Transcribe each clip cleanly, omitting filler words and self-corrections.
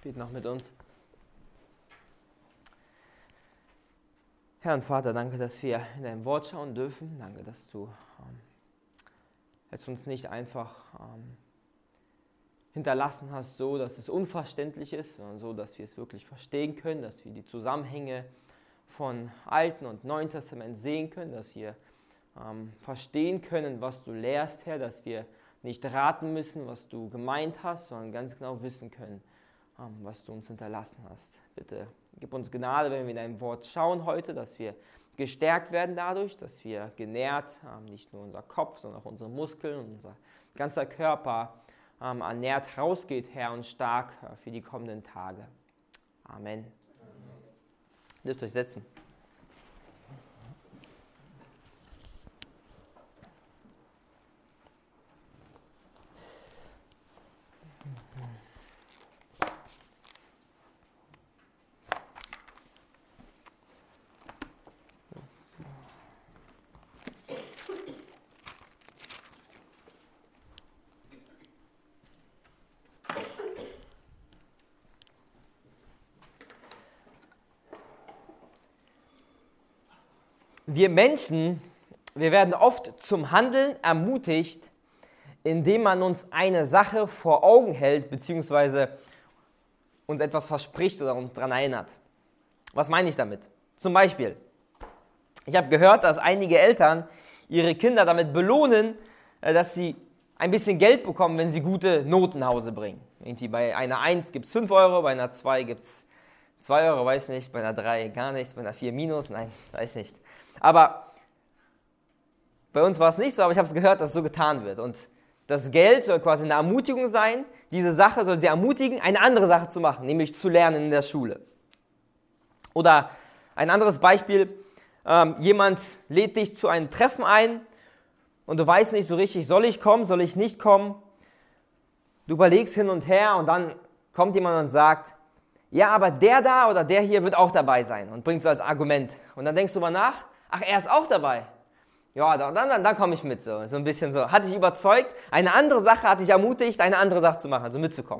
bete noch mit uns. Herr und Vater, danke, dass wir in dein Wort schauen dürfen. Danke, dass du jetzt uns nicht einfach hinterlassen hast, so dass es unverständlich ist, sondern so, dass wir es wirklich verstehen können, dass wir die Zusammenhänge von Alten und Neuen Testament sehen können, dass wir verstehen können, was du lehrst, Herr, dass wir nicht raten müssen, was du gemeint hast, sondern ganz genau wissen können, was du uns hinterlassen hast. Bitte gib uns Gnade, wenn wir in dein Wort schauen heute, dass wir gestärkt werden dadurch, dass wir genährt, nicht nur unser Kopf, sondern auch unsere Muskeln und unser ganzer Körper ernährt rausgeht, Herr, und stark für die kommenden Tage. Amen. Ihr dürft euch setzen. Wir Menschen, wir werden oft zum Handeln ermutigt, indem man uns eine Sache vor Augen hält, beziehungsweise uns etwas verspricht oder uns daran erinnert. Was meine ich damit? Zum Beispiel, ich habe gehört, dass einige Eltern ihre Kinder damit belohnen, dass sie ein bisschen Geld bekommen, wenn sie gute Noten nach Hause bringen. Irgendwie bei einer 1 gibt es 5 Euro, bei einer 2 gibt es 2 Euro, weiß nicht, bei einer 3 gar nichts, bei einer 4 minus, nein, weiß nicht. Aber bei uns war es nicht so, aber ich habe es gehört, dass so getan wird. Und das Geld soll quasi eine Ermutigung sein. Diese Sache soll sie ermutigen, eine andere Sache zu machen, nämlich zu lernen in der Schule. Oder ein anderes Beispiel, jemand lädt dich zu einem Treffen ein und du weißt nicht so richtig, soll ich kommen, soll ich nicht kommen? Du überlegst hin und her und dann kommt jemand und sagt, ja, aber der da oder der hier wird auch dabei sein und bringt so als Argument. Und dann denkst du mal nach, ach, er ist auch dabei. Ja, dann komme ich mit. So ein bisschen so. Hat dich überzeugt, eine andere Sache hat dich ermutigt, eine andere Sache zu machen, also mitzukommen.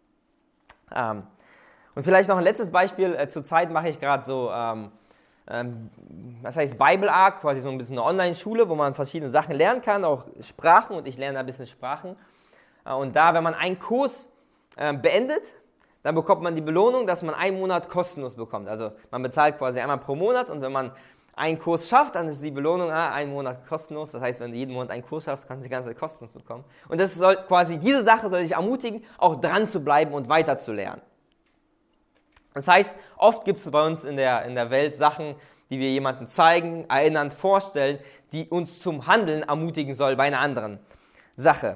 Und vielleicht noch ein letztes Beispiel. Zurzeit mache ich gerade so, was heißt Bible Arc, quasi so ein bisschen eine Online-Schule, wo man verschiedene Sachen lernen kann, auch Sprachen, und ich lerne ein bisschen Sprachen. Und da, wenn man einen Kurs beendet, dann bekommt man die Belohnung, dass man einen Monat kostenlos bekommt. Also man bezahlt quasi einmal pro Monat und wenn man einen Kurs schafft, dann ist die Belohnung einen Monat kostenlos. Das heißt, wenn du jeden Monat einen Kurs schaffst, kannst du die ganze Zeit kostenlos bekommen. Und das soll quasi, diese Sache soll dich ermutigen, auch dran zu bleiben und weiter zu lernen. Das heißt, oft gibt es bei uns in der Welt Sachen, die wir jemandem zeigen, erinnern, vorstellen, die uns zum Handeln ermutigen soll bei einer anderen Sache.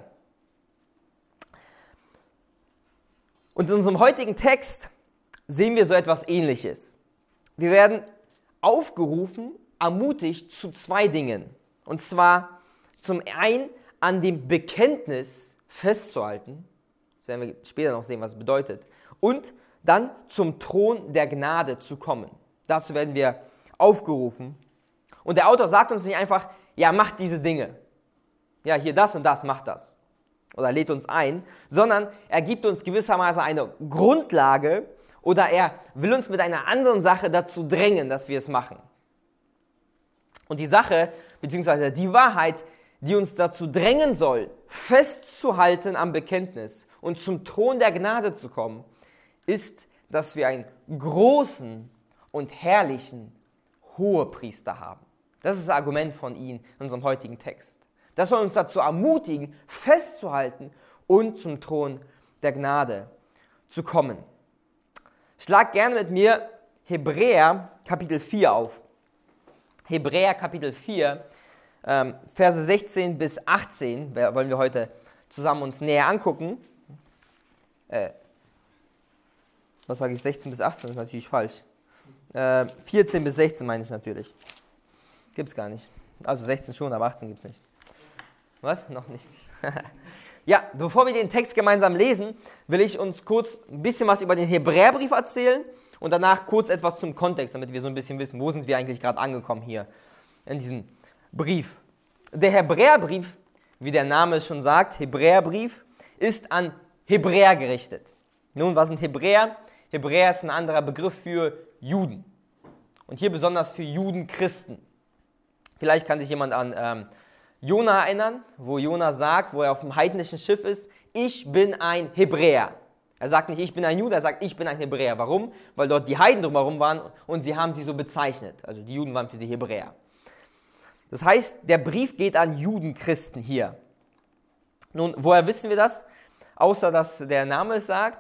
Und in unserem heutigen Text sehen wir so etwas Ähnliches. Wir werden aufgerufen, ermutigt zu 2 Dingen. Und zwar zum einen an dem Bekenntnis festzuhalten, das werden wir später noch sehen, was es bedeutet, und dann zum Thron der Gnade zu kommen. Dazu werden wir aufgerufen. Und der Autor sagt uns nicht einfach, ja, macht diese Dinge. Ja, hier das und das, macht das. Oder lädt uns ein, sondern er gibt uns gewissermaßen eine Grundlage oder er will uns mit einer anderen Sache dazu drängen, dass wir es machen. Und die Sache, beziehungsweise die Wahrheit, die uns dazu drängen soll, festzuhalten am Bekenntnis und zum Thron der Gnade zu kommen, ist, dass wir einen großen und herrlichen Hohepriester haben. Das ist das Argument von ihm in unserem heutigen Text. Das soll uns dazu ermutigen, festzuhalten und zum Thron der Gnade zu kommen. Schlag gerne mit mir Hebräer Kapitel 4 auf. Hebräer Kapitel 4, Verse 16 bis 18 wollen wir heute zusammen uns näher angucken. Was sage ich, 16 bis 18? Das ist natürlich falsch. 14 bis 16 meine ich natürlich. Gibt es gar nicht. Also 16 schon, aber 18 gibt es nicht. Was? Noch nicht. Ja, bevor wir den Text gemeinsam lesen, will ich uns kurz ein bisschen was über den Hebräerbrief erzählen und danach kurz etwas zum Kontext, damit wir so ein bisschen wissen, wo sind wir eigentlich gerade angekommen hier in diesem Brief. Der Hebräerbrief, wie der Name schon sagt, Hebräerbrief, ist an Hebräer gerichtet. Nun, was sind Hebräer? Hebräer ist ein anderer Begriff für Juden. Und hier besonders für Judenchristen. Vielleicht kann sich jemand an Jona erinnern, wo Jona sagt, wo er auf dem heidnischen Schiff ist, ich bin ein Hebräer. Er sagt nicht, ich bin ein Jude, er sagt, ich bin ein Hebräer. Warum? Weil dort die Heiden drumherum waren und sie haben sie so bezeichnet. Also die Juden waren für sie Hebräer. Das heißt, der Brief geht an Judenchristen hier. Nun, woher wissen wir das? Außer, dass der Name es sagt.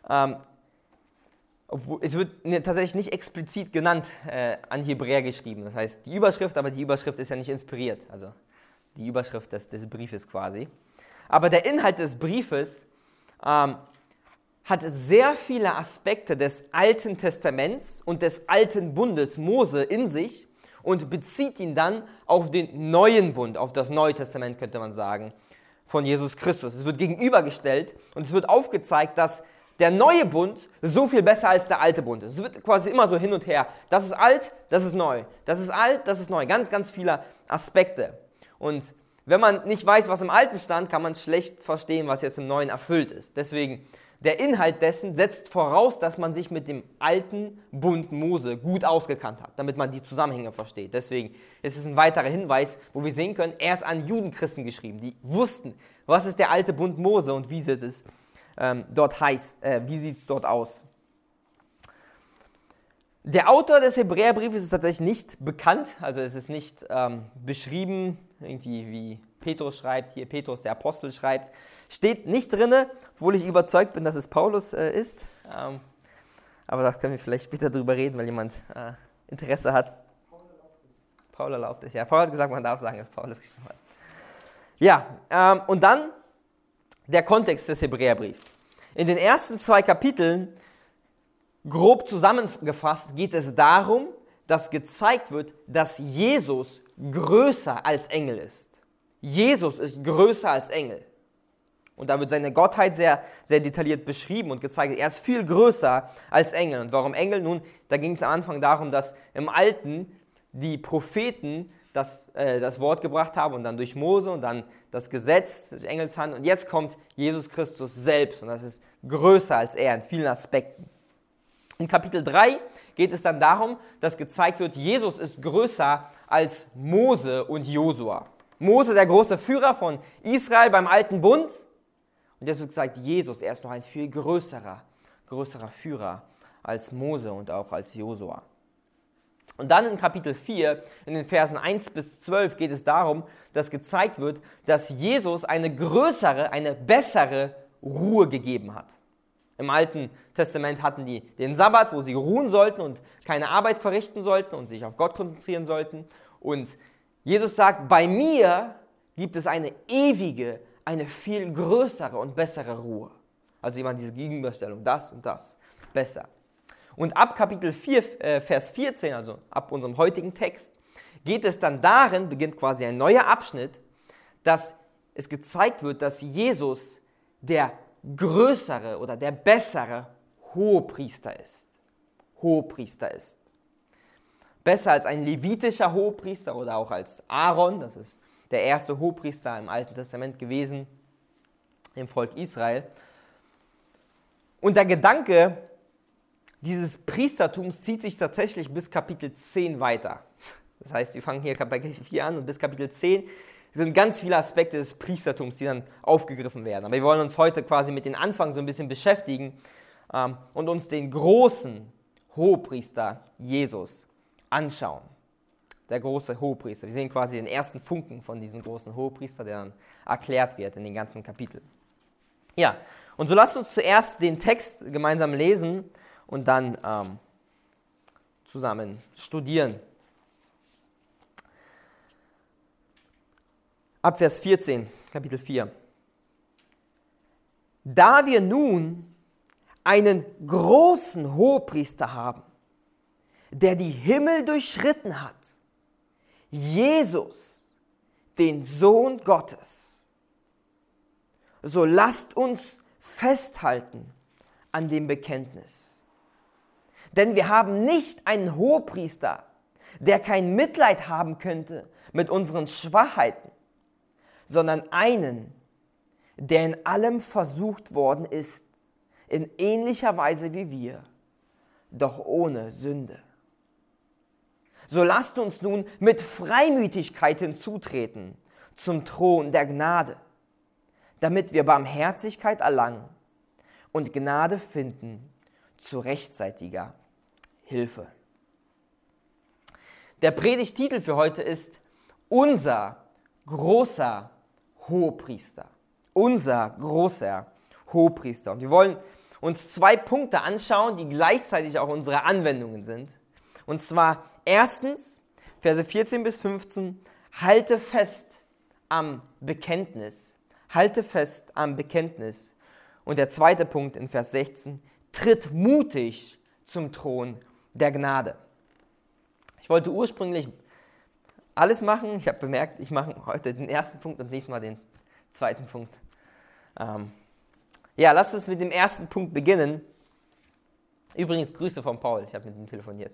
Es wird tatsächlich nicht explizit genannt an Hebräer geschrieben. Das heißt, die Überschrift, aber die Überschrift ist ja nicht inspiriert. Also die Überschrift des Briefes quasi. Aber der Inhalt des Briefes hat sehr viele Aspekte des Alten Testaments und des Alten Bundes Mose in sich und bezieht ihn dann auf den neuen Bund, auf das Neue Testament könnte man sagen, von Jesus Christus. Es wird gegenübergestellt und es wird aufgezeigt, dass der neue Bund so viel besser als der alte Bund ist. Es wird quasi immer so hin und her. Das ist alt, das ist neu. Das ist alt, das ist neu. Ganz, ganz viele Aspekte. Und wenn man nicht weiß, was im Alten stand, kann man schlecht verstehen, was jetzt im Neuen erfüllt ist. Deswegen, der Inhalt dessen setzt voraus, dass man sich mit dem alten Bund Mose gut ausgekannt hat, damit man die Zusammenhänge versteht. Deswegen ist es ein weiterer Hinweis, wo wir sehen können, er ist an Judenchristen geschrieben, die wussten, was ist der alte Bund Mose und wie sieht es dort wie sieht es dort aus. Der Autor des Hebräerbriefes ist tatsächlich nicht bekannt, also es ist nicht beschrieben, irgendwie wie Petrus schreibt, hier Petrus, der Apostel, schreibt. Steht nicht drin, obwohl ich überzeugt bin, dass es Paulus ist. Aber da können wir vielleicht später drüber reden, weil jemand Interesse hat. Paul erlaubt es. Ja, Paul hat gesagt, man darf sagen, dass Paulus geschrieben hat. Ja, und dann der Kontext des Hebräerbriefs. In den ersten 2 Kapiteln, grob zusammengefasst, geht es darum, dass gezeigt wird, dass Jesus größer als Engel ist. Jesus ist größer als Engel. Und da wird seine Gottheit sehr, sehr detailliert beschrieben und gezeigt. Er ist viel größer als Engel. Und warum Engel? Nun, da ging es am Anfang darum, dass im Alten die Propheten das Wort gebracht haben und dann durch Mose und dann das Gesetz durch Engelshand. Und jetzt kommt Jesus Christus selbst und das ist größer als er in vielen Aspekten. In Kapitel 3 geht es dann darum, dass gezeigt wird, Jesus ist größer als Mose und Josua. Mose, der große Führer von Israel beim Alten Bund. Und jetzt wird gesagt, Jesus, er ist noch ein viel größerer Führer als Mose und auch als Josua. Und dann in Kapitel 4, in den Versen 1 bis 12, geht es darum, dass gezeigt wird, dass Jesus eine größere, eine bessere Ruhe gegeben hat. Im Alten Testament hatten die den Sabbat, wo sie ruhen sollten und keine Arbeit verrichten sollten und sich auf Gott konzentrieren sollten. Und Jesus sagt, bei mir gibt es eine ewige, eine viel größere und bessere Ruhe. Also immer diese Gegenüberstellung, das und das, besser. Und ab Kapitel 4, Vers 14, also ab unserem heutigen Text, geht es dann darin, beginnt quasi ein neuer Abschnitt, dass es gezeigt wird, dass Jesus der größere oder der bessere Hohepriester ist. Hohepriester ist. Besser als ein levitischer Hohepriester oder auch als Aaron, das ist der erste Hohepriester im Alten Testament gewesen, im Volk Israel. Und der Gedanke dieses Priestertums zieht sich tatsächlich bis Kapitel 10 weiter. Das heißt, wir fangen hier Kapitel 4 an und bis Kapitel 10 sind ganz viele Aspekte des Priestertums, die dann aufgegriffen werden. Aber wir wollen uns heute quasi mit den Anfang so ein bisschen beschäftigen und uns den großen Hohepriester Jesus anschauen. Der große Hohepriester. Wir sehen quasi den ersten Funken von diesem großen Hohepriester, der dann erklärt wird in den ganzen Kapiteln. Ja, und so lasst uns zuerst den Text gemeinsam lesen und dann zusammen studieren. Ab Vers 14, Kapitel 4. Da wir nun einen großen Hohepriester haben, der die Himmel durchschritten hat, Jesus, den Sohn Gottes, so lasst uns festhalten an dem Bekenntnis. Denn wir haben nicht einen Hohepriester, der kein Mitleid haben könnte mit unseren Schwachheiten, sondern einen, der in allem versucht worden ist, in ähnlicher Weise wie wir, doch ohne Sünde. So lasst uns nun mit Freimütigkeit hinzutreten zum Thron der Gnade, damit wir Barmherzigkeit erlangen und Gnade finden zu rechtzeitiger Hilfe. Der Predigttitel für heute ist Unser großer Hohepriester. Unser großer Hohepriester. Und wir wollen uns 2 Punkte anschauen, die gleichzeitig auch unsere Anwendungen sind. Und zwar erstens, Verse 14 bis 15, halte fest am Bekenntnis. Halte fest am Bekenntnis. Und der zweite Punkt in Vers 16, tritt mutig zum Thron der Gnade. Ich wollte ursprünglich alles machen. Ich habe bemerkt, ich mache heute den ersten Punkt und nächstes Mal den zweiten Punkt. Lasst uns mit dem ersten Punkt beginnen. Übrigens, Grüße von Paul, ich habe mit ihm telefoniert.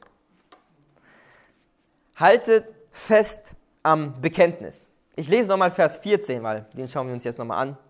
Haltet fest am Bekenntnis. Ich lese nochmal Vers 14, weil den schauen wir uns jetzt nochmal an.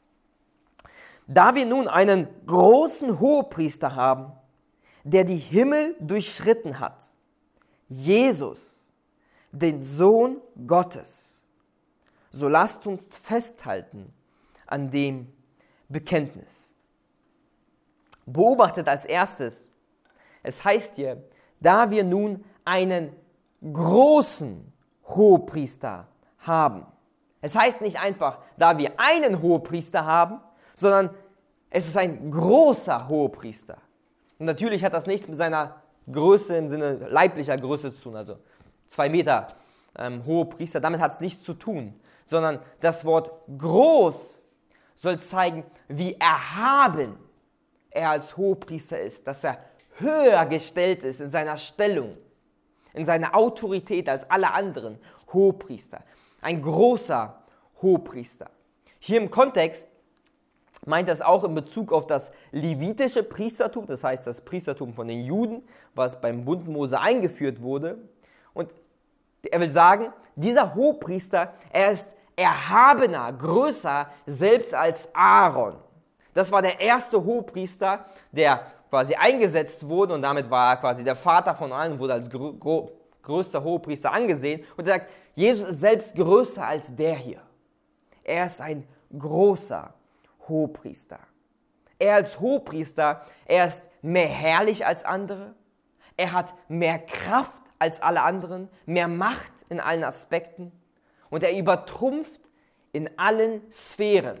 Da wir nun einen großen Hohepriester haben, der die Himmel durchschritten hat, Jesus, den Sohn Gottes, so lasst uns festhalten an dem Bekenntnis. Beobachtet als erstes, es heißt hier, da wir nun einen großen Hohepriester haben. Es heißt nicht einfach, da wir einen Hohepriester haben, sondern es ist ein großer Hohepriester. Und natürlich hat das nichts mit seiner Größe im Sinne leiblicher Größe zu tun, also 2 Meter Hohepriester, damit hat es nichts zu tun, sondern das Wort groß soll zeigen, wie erhaben er als Hohepriester ist, dass er höher gestellt ist in seiner Stellung, in seiner Autorität als alle anderen Hohepriester. Ein großer Hohepriester. Hier im Kontext meint das auch in Bezug auf das levitische Priestertum, das heißt das Priestertum von den Juden, was beim Bund Mose eingeführt wurde. Und er will sagen, dieser Hohepriester, er ist erhabener, größer, selbst als Aaron. Das war der erste Hohepriester, der quasi eingesetzt wurde und damit war er quasi der Vater von allen, wurde als größter Hohepriester angesehen. Und er sagt, Jesus ist selbst größer als der hier. Er ist ein großer Hohepriester. Er als Hohepriester, er ist mehr herrlich als andere. Er hat mehr Kraft als alle anderen, mehr Macht in allen Aspekten. Und er übertrumpft in allen Sphären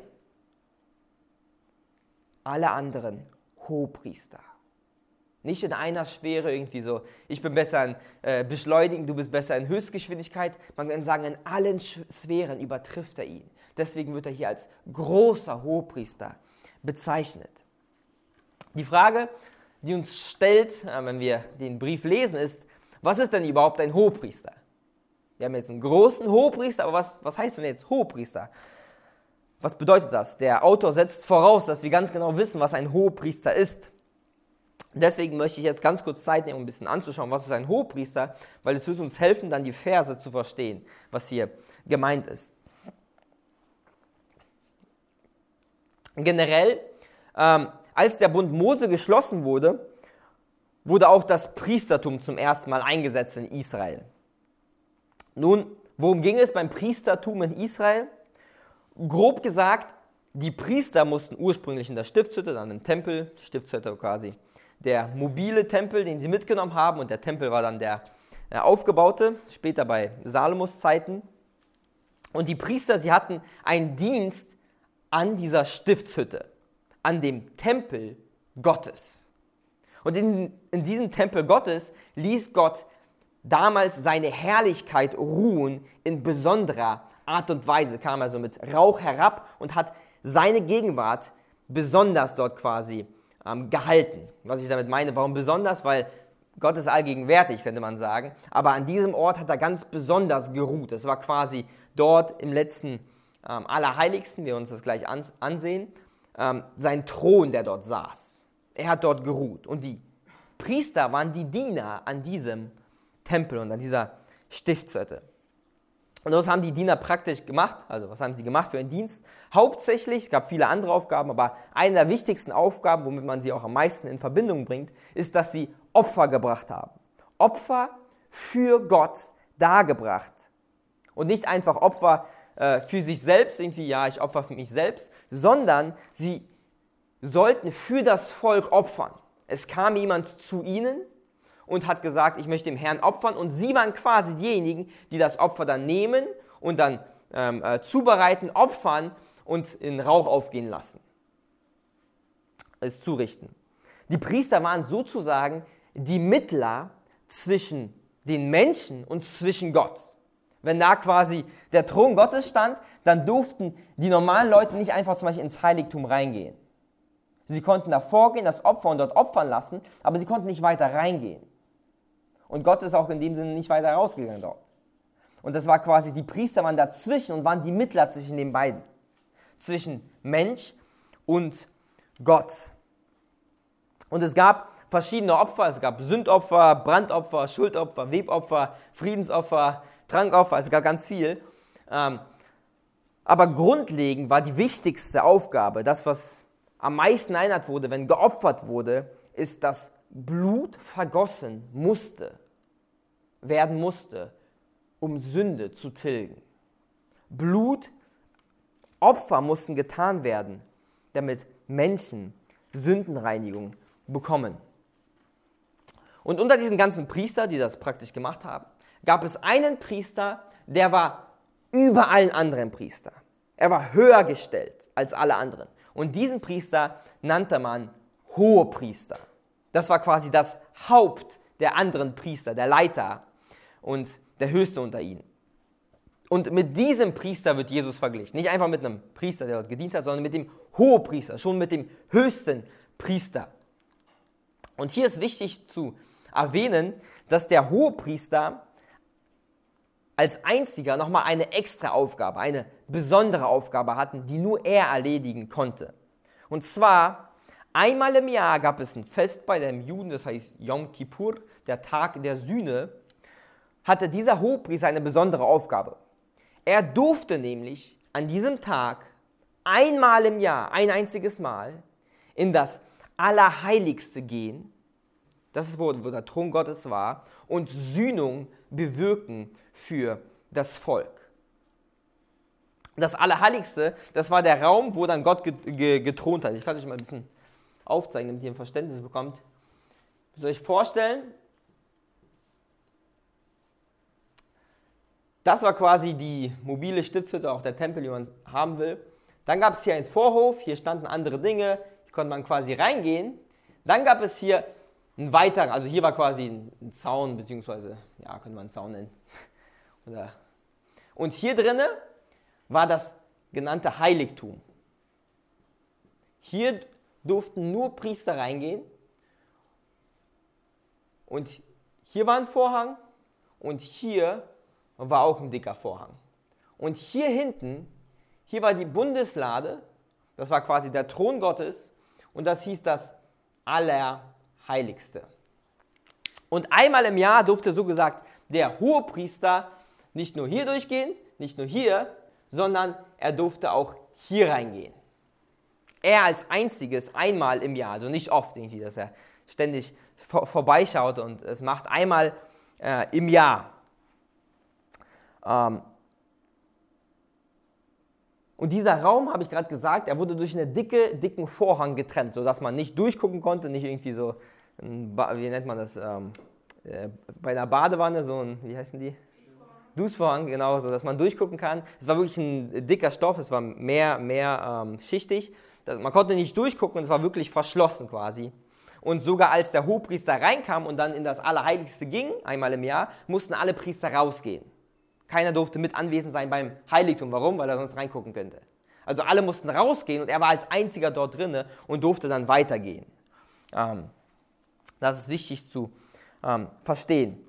alle anderen Hohepriester. Nicht in einer Sphäre irgendwie so, ich bin besser in Beschleunigen, du bist besser in Höchstgeschwindigkeit. Man kann sagen, in allen Sphären übertrifft er ihn. Deswegen wird er hier als großer Hohepriester bezeichnet. Die Frage, die uns stellt, wenn wir den Brief lesen, ist, was ist denn überhaupt ein Hohepriester? Wir haben jetzt einen großen Hohepriester, aber was heißt denn jetzt Hohepriester? Was bedeutet das? Der Autor setzt voraus, dass wir ganz genau wissen, was ein Hohepriester ist. Deswegen möchte ich jetzt ganz kurz Zeit nehmen, um ein bisschen anzuschauen, was ist ein Hohepriester, weil es wird uns helfen, dann die Verse zu verstehen, was hier gemeint ist. Generell, als der Bund Mose geschlossen wurde, wurde auch das Priestertum zum ersten Mal eingesetzt in Israel. Nun, worum ging es beim Priestertum in Israel? Grob gesagt, die Priester mussten ursprünglich in der Stiftshütte, dann im Tempel, Stiftshütte quasi der mobile Tempel, den sie mitgenommen haben, und der Tempel war dann der aufgebaute, später bei Salomos Zeiten. Und die Priester, sie hatten einen Dienst an dieser Stiftshütte, an dem Tempel Gottes. Und in diesem Tempel Gottes ließ Gott damals seine Herrlichkeit ruhen in besonderer Art und Weise. Kam also mit Rauch herab und hat seine Gegenwart besonders dort quasi gehalten. Was ich damit meine, warum besonders? Weil Gott ist allgegenwärtig, könnte man sagen. Aber an diesem Ort hat er ganz besonders geruht. Es war quasi dort im letzten Allerheiligsten, wir uns das gleich ansehen, sein Thron, der dort saß. Er hat dort geruht. Und die Priester waren die Diener an diesem Tempel und an dieser Stiftshütte. Und was haben die Diener praktisch gemacht? Also was haben sie gemacht für einen Dienst? Hauptsächlich, es gab viele andere Aufgaben, aber eine der wichtigsten Aufgaben, womit man sie auch am meisten in Verbindung bringt, ist, dass sie Opfer gebracht haben. Opfer für Gott dargebracht. Und nicht einfach Opfer für sich selbst, irgendwie, ja, ich opfer für mich selbst, sondern sie sollten für das Volk opfern. Es kam jemand zu ihnen und hat gesagt, ich möchte dem Herrn opfern, und sie waren quasi diejenigen, die das Opfer dann nehmen und dann zubereiten, opfern und in Rauch aufgehen lassen. Es zurichten. Die Priester waren sozusagen die Mittler zwischen den Menschen und zwischen Gott. Wenn da quasi der Thron Gottes stand, dann durften die normalen Leute nicht einfach zum Beispiel ins Heiligtum reingehen. Sie konnten da vorgehen, das Opfer und dort opfern lassen, aber sie konnten nicht weiter reingehen. Und Gott ist auch in dem Sinne nicht weiter rausgegangen dort. Und das war quasi, die Priester waren dazwischen und waren die Mittler zwischen den beiden. Zwischen Mensch und Gott. Und es gab verschiedene Opfer, es gab Sündopfer, Brandopfer, Schuldopfer, Webopfer, Friedensopfer, Trankopfer, es gab ganz viel. Aber grundlegend war die wichtigste Aufgabe, das, was am meisten erinnert wurde, wenn geopfert wurde, ist, dass Blut vergossen werden musste, um Sünde zu tilgen. Opfer mussten getan werden, damit Menschen Sündenreinigung bekommen. Und unter diesen ganzen Priestern, die das praktisch gemacht haben, gab es einen Priester, der war über allen anderen Priestern. Er war höher gestellt als alle anderen. Und diesen Priester nannte man Hohepriester. Das war quasi das Haupt der anderen Priester, der Leiter und der Höchste unter ihnen. Und mit diesem Priester wird Jesus verglichen. Nicht einfach mit einem Priester, der dort gedient hat, sondern mit dem Hohepriester, schon mit dem höchsten Priester. Und hier ist wichtig zu erwähnen, dass der Hohepriester als einziger nochmal eine extra Aufgabe, eine besondere Aufgabe hatten, die nur er erledigen konnte. Und zwar, einmal im Jahr gab es ein Fest bei den Juden, das heißt Yom Kippur, der Tag der Sühne, hatte dieser Hohepriester eine besondere Aufgabe. Er durfte nämlich an diesem Tag einmal im Jahr, ein einziges Mal, in das Allerheiligste gehen, das ist, wo der Thron Gottes war, und Sühnung bewirken für das Volk. Das Allerheiligste, das war der Raum, wo dann Gott gethront hat. Ich kann euch mal ein bisschen aufzeigen, damit ihr ein Verständnis bekommt. Müsst ihr euch vorstellen, das war quasi die mobile Stiftshütte, auch der Tempel, wie man es haben will. Dann gab es hier einen Vorhof, hier standen andere Dinge, hier konnte man quasi reingehen. Dann gab es hier einen weiteren, also hier war quasi ein Zaun, beziehungsweise, ja, könnte man einen Zaun nennen. Und hier drinnen war das genannte Heiligtum. Hier durften nur Priester reingehen. Und hier war ein Vorhang und hier war auch ein dicker Vorhang. Und hier hinten, hier war die Bundeslade, das war quasi der Thron Gottes, und das hieß das Allerheiligste. Und einmal im Jahr durfte so gesagt der Hohepriester nicht nur hier durchgehen, nicht nur hier, sondern er durfte auch hier reingehen. Er als einziges einmal im Jahr, also nicht oft irgendwie, dass er ständig vorbeischaut und es macht einmal im Jahr. Und dieser Raum, habe ich gerade gesagt, er wurde durch einen dicken Vorhang getrennt, sodass man nicht durchgucken konnte, nicht irgendwie so, wie nennt man das, bei einer Badewanne, so ein, wie heißen die? Duschvorhang, genau, so dass man durchgucken kann. Es war wirklich ein dicker Stoff, es war mehr schichtig. Man konnte nicht durchgucken, es war wirklich verschlossen quasi. Und sogar als der Hohepriester reinkam und dann in das Allerheiligste ging, einmal im Jahr, mussten alle Priester rausgehen. Keiner durfte mit anwesend sein beim Heiligtum. Warum? Weil er sonst reingucken könnte. Also alle mussten rausgehen und er war als einziger dort drinne und durfte dann weitergehen. Das ist wichtig zu verstehen.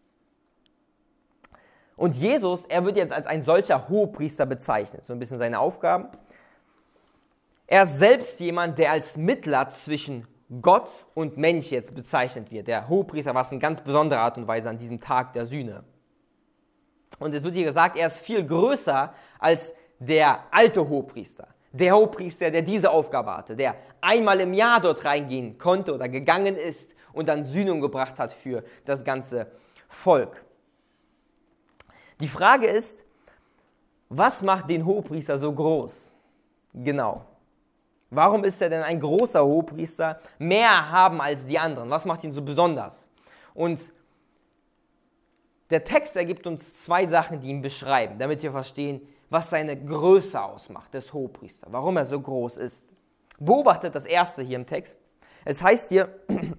Und Jesus, er wird jetzt als ein solcher Hohepriester bezeichnet, so ein bisschen seine Aufgaben. Er ist selbst jemand, der als Mittler zwischen Gott und Mensch jetzt bezeichnet wird. Der Hohepriester war es in ganz besonderer Art und Weise an diesem Tag der Sühne. Und es wird hier gesagt, er ist viel größer als der alte Hohepriester. Der Hohepriester, der diese Aufgabe hatte, der einmal im Jahr dort reingehen konnte oder gegangen ist und dann Sühnung gebracht hat für das ganze Volk. Die Frage ist, was macht den Hohepriester so groß? Genau. Warum ist er denn ein großer Hohepriester, mehr haben als die anderen? Was macht ihn so besonders? Und der Text ergibt uns zwei Sachen, die ihn beschreiben, damit wir verstehen, was seine Größe ausmacht, des Hohepriesters, warum er so groß ist. Beobachtet das erste hier im Text. Es heißt hier,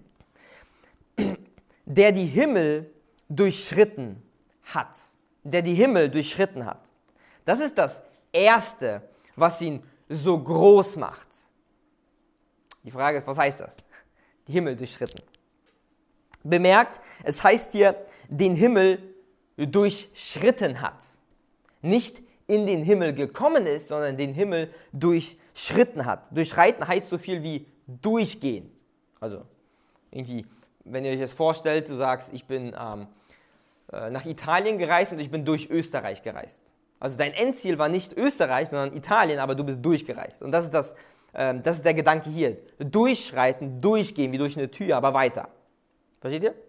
der die Himmel durchschritten hat. Der die Himmel durchschritten hat. Das ist das Erste, was ihn so groß macht. Die Frage ist, was heißt das? Die Himmel durchschritten. Bemerkt, es heißt hier, den Himmel durchschritten hat. Nicht in den Himmel gekommen ist, sondern den Himmel durchschritten hat. Durchschreiten heißt so viel wie durchgehen. Also irgendwie, wenn ihr euch das vorstellt, du sagst, ich bin nach Italien gereist und ich bin durch Österreich gereist. Also dein Endziel war nicht Österreich, sondern Italien, aber du bist durchgereist. Und das ist der Gedanke hier. Durchschreiten, durchgehen, wie durch eine Tür, aber weiter. Versteht ihr?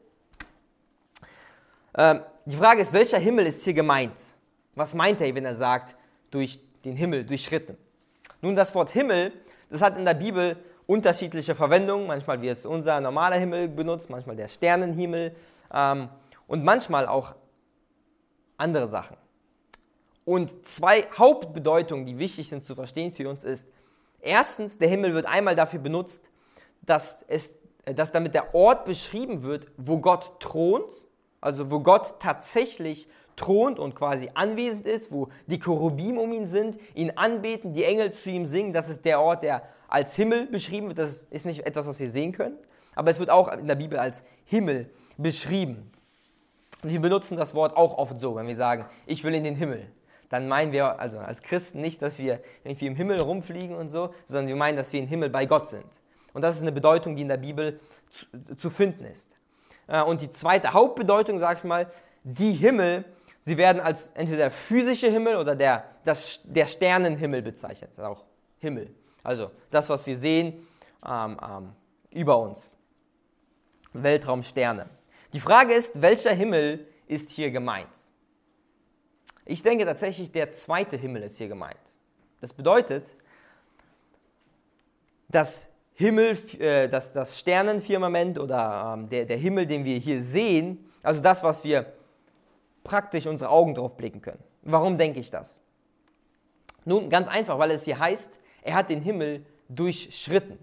Die Frage ist, welcher Himmel ist hier gemeint? Was meint er, wenn er sagt, durch den Himmel durchschritten? Nun, das Wort Himmel, das hat in der Bibel unterschiedliche Verwendungen. Manchmal wird unser normaler Himmel benutzt, manchmal der Sternenhimmel und manchmal auch andere Sachen. Und zwei Hauptbedeutungen, die wichtig sind zu verstehen für uns, ist, erstens, der Himmel wird einmal dafür benutzt, dass damit der Ort beschrieben wird, wo Gott thront, also wo Gott tatsächlich thront und quasi anwesend ist, wo die Cherubim um ihn sind, ihn anbeten, die Engel zu ihm singen. Das ist der Ort, der als Himmel beschrieben wird. Das ist nicht etwas, was wir sehen können, aber es wird auch in der Bibel als Himmel beschrieben. Und wir benutzen das Wort auch oft so, wenn wir sagen, ich will in den Himmel. Dann meinen wir also als Christen nicht, dass wir irgendwie im Himmel rumfliegen und so, sondern wir meinen, dass wir im Himmel bei Gott sind. Und das ist eine Bedeutung, die in der Bibel zu finden ist. Und die zweite Hauptbedeutung, sage ich mal, die Himmel, sie werden als entweder der physische Himmel oder der Sternenhimmel bezeichnet. Das ist auch Himmel. Also das, was wir sehen über uns. Weltraumsterne. Die Frage ist, welcher Himmel ist hier gemeint? Ich denke tatsächlich, der zweite Himmel ist hier gemeint. Das bedeutet, das Sternenfirmament oder der Himmel, den wir hier sehen, also das, was wir praktisch unsere Augen drauf blicken können. Warum denke ich das? Nun, ganz einfach, weil es hier heißt, er hat den Himmel durchschritten.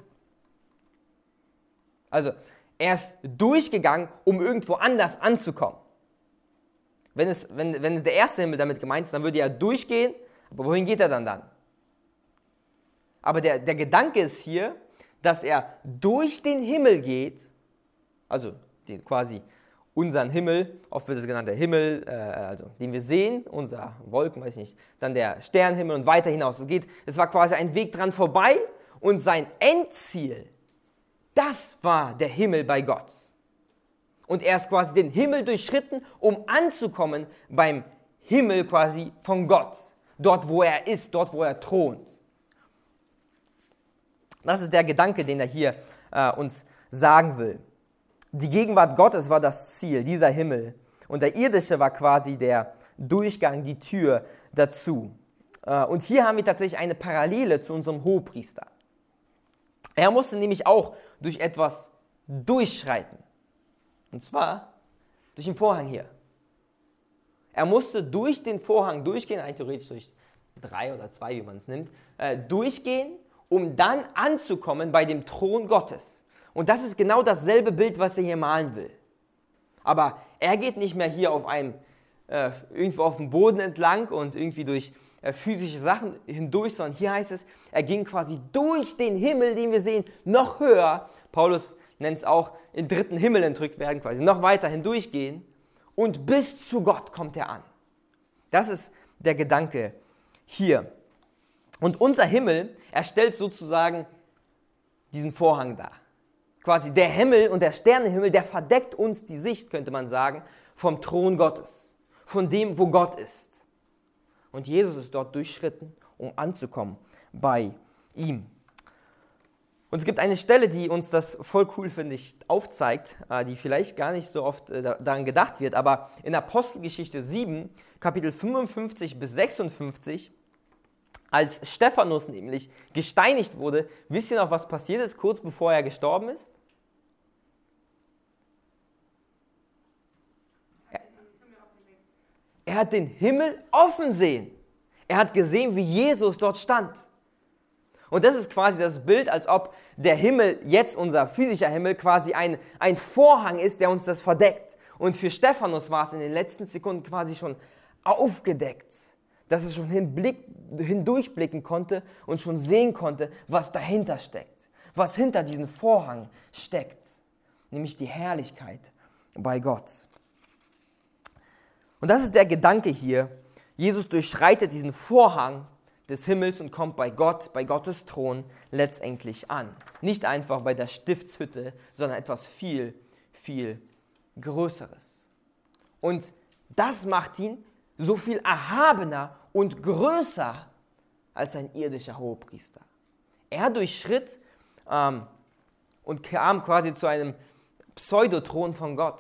Also, er ist durchgegangen, um irgendwo anders anzukommen. Wenn der erste Himmel damit gemeint ist, dann würde er durchgehen, aber wohin geht er dann? Aber der Gedanke ist hier, dass er durch den Himmel geht, also quasi unseren Himmel, oft wird es genannt der Himmel, also den wir sehen, unser Wolken, weiß ich nicht, dann der Sternenhimmel und weiter hinaus. Es war quasi ein Weg dran vorbei und sein Endziel, das war der Himmel bei Gott. Und er ist quasi den Himmel durchschritten, um anzukommen beim Himmel quasi von Gott. Dort, wo er ist, dort, wo er thront. Das ist der Gedanke, den er hier uns sagen will. Die Gegenwart Gottes war das Ziel, dieser Himmel. Und der irdische war quasi der Durchgang, die Tür dazu. Und hier haben wir tatsächlich eine Parallele zu unserem Hohepriester. Er musste nämlich auch durch etwas durchschreiten. Und zwar durch den Vorhang hier. Er musste durch den Vorhang durchgehen, eigentlich theoretisch durch 3 oder 2, wie man es nimmt, durchgehen, um dann anzukommen bei dem Thron Gottes. Und das ist genau dasselbe Bild, was er hier malen will. Aber er geht nicht mehr hier irgendwo auf dem Boden entlang und irgendwie durch physische Sachen hindurch, sondern hier heißt es, er ging quasi durch den Himmel, den wir sehen, noch höher. Paulus nennt es auch, in dritten Himmel entrückt werden, quasi noch weiter hindurchgehen und bis zu Gott kommt er an. Das ist der Gedanke hier. Und unser Himmel, er stellt sozusagen diesen Vorhang dar. Quasi der Himmel und der Sternenhimmel, der verdeckt uns die Sicht, könnte man sagen, vom Thron Gottes. von dem, wo Gott ist. Und Jesus ist dort durchschritten, um anzukommen bei ihm. Und es gibt eine Stelle, die uns das voll cool, finde ich, aufzeigt, die vielleicht gar nicht so oft daran gedacht wird, aber in Apostelgeschichte 7, Kapitel 55 bis 56, als Stephanus nämlich gesteinigt wurde, wisst ihr noch, was passiert ist, kurz bevor er gestorben ist? Er hat den Himmel offen sehen. Er hat gesehen, wie Jesus dort stand. Und das ist quasi das Bild, als ob der Himmel, jetzt unser physischer Himmel, quasi ein Vorhang ist, der uns das verdeckt. Und für Stephanus war es in den letzten Sekunden quasi schon aufgedeckt, dass er schon hindurchblicken konnte und schon sehen konnte, was dahinter steckt, was hinter diesem Vorhang steckt, nämlich die Herrlichkeit bei Gott. Und das ist der Gedanke hier. Jesus durchschreitet diesen Vorhang des Himmels und kommt bei Gott, bei Gottes Thron letztendlich an. Nicht einfach bei der Stiftshütte, sondern etwas viel, viel Größeres. Und das macht ihn so viel erhabener und größer als ein irdischer Hohepriester. Er durchschritt und kam quasi zu einem Pseudothron von Gott.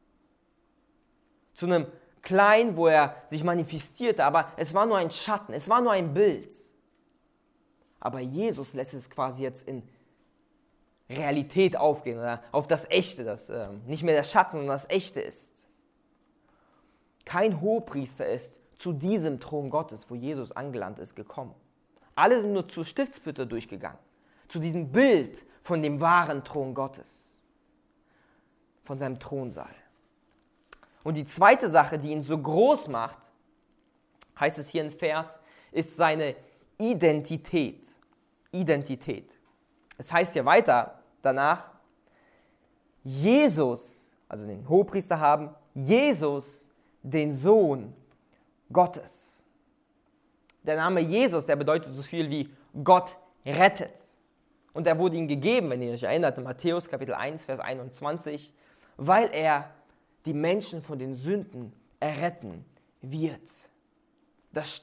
Zu einem klein, wo er sich manifestierte, aber es war nur ein Schatten, es war nur ein Bild. Aber Jesus lässt es quasi jetzt in Realität aufgehen, oder auf das Echte, das nicht mehr der Schatten, sondern das Echte ist. Kein Hohepriester ist zu diesem Thron Gottes, wo Jesus angelangt ist, gekommen. Alle sind nur zur Stiftshütte durchgegangen, zu diesem Bild von dem wahren Thron Gottes, von seinem Thronsaal. Und die zweite Sache, die ihn so groß macht, heißt es hier im Vers, ist seine Identität. Identität. Es heißt hier weiter danach, Jesus, also den Hohepriester haben, Jesus, den Sohn Gottes. Der Name Jesus, der bedeutet so viel wie Gott rettet. Und er wurde ihm gegeben, wenn ihr euch erinnert, in Matthäus Kapitel 1, Vers 21, weil er die Menschen von den Sünden erretten wird. Das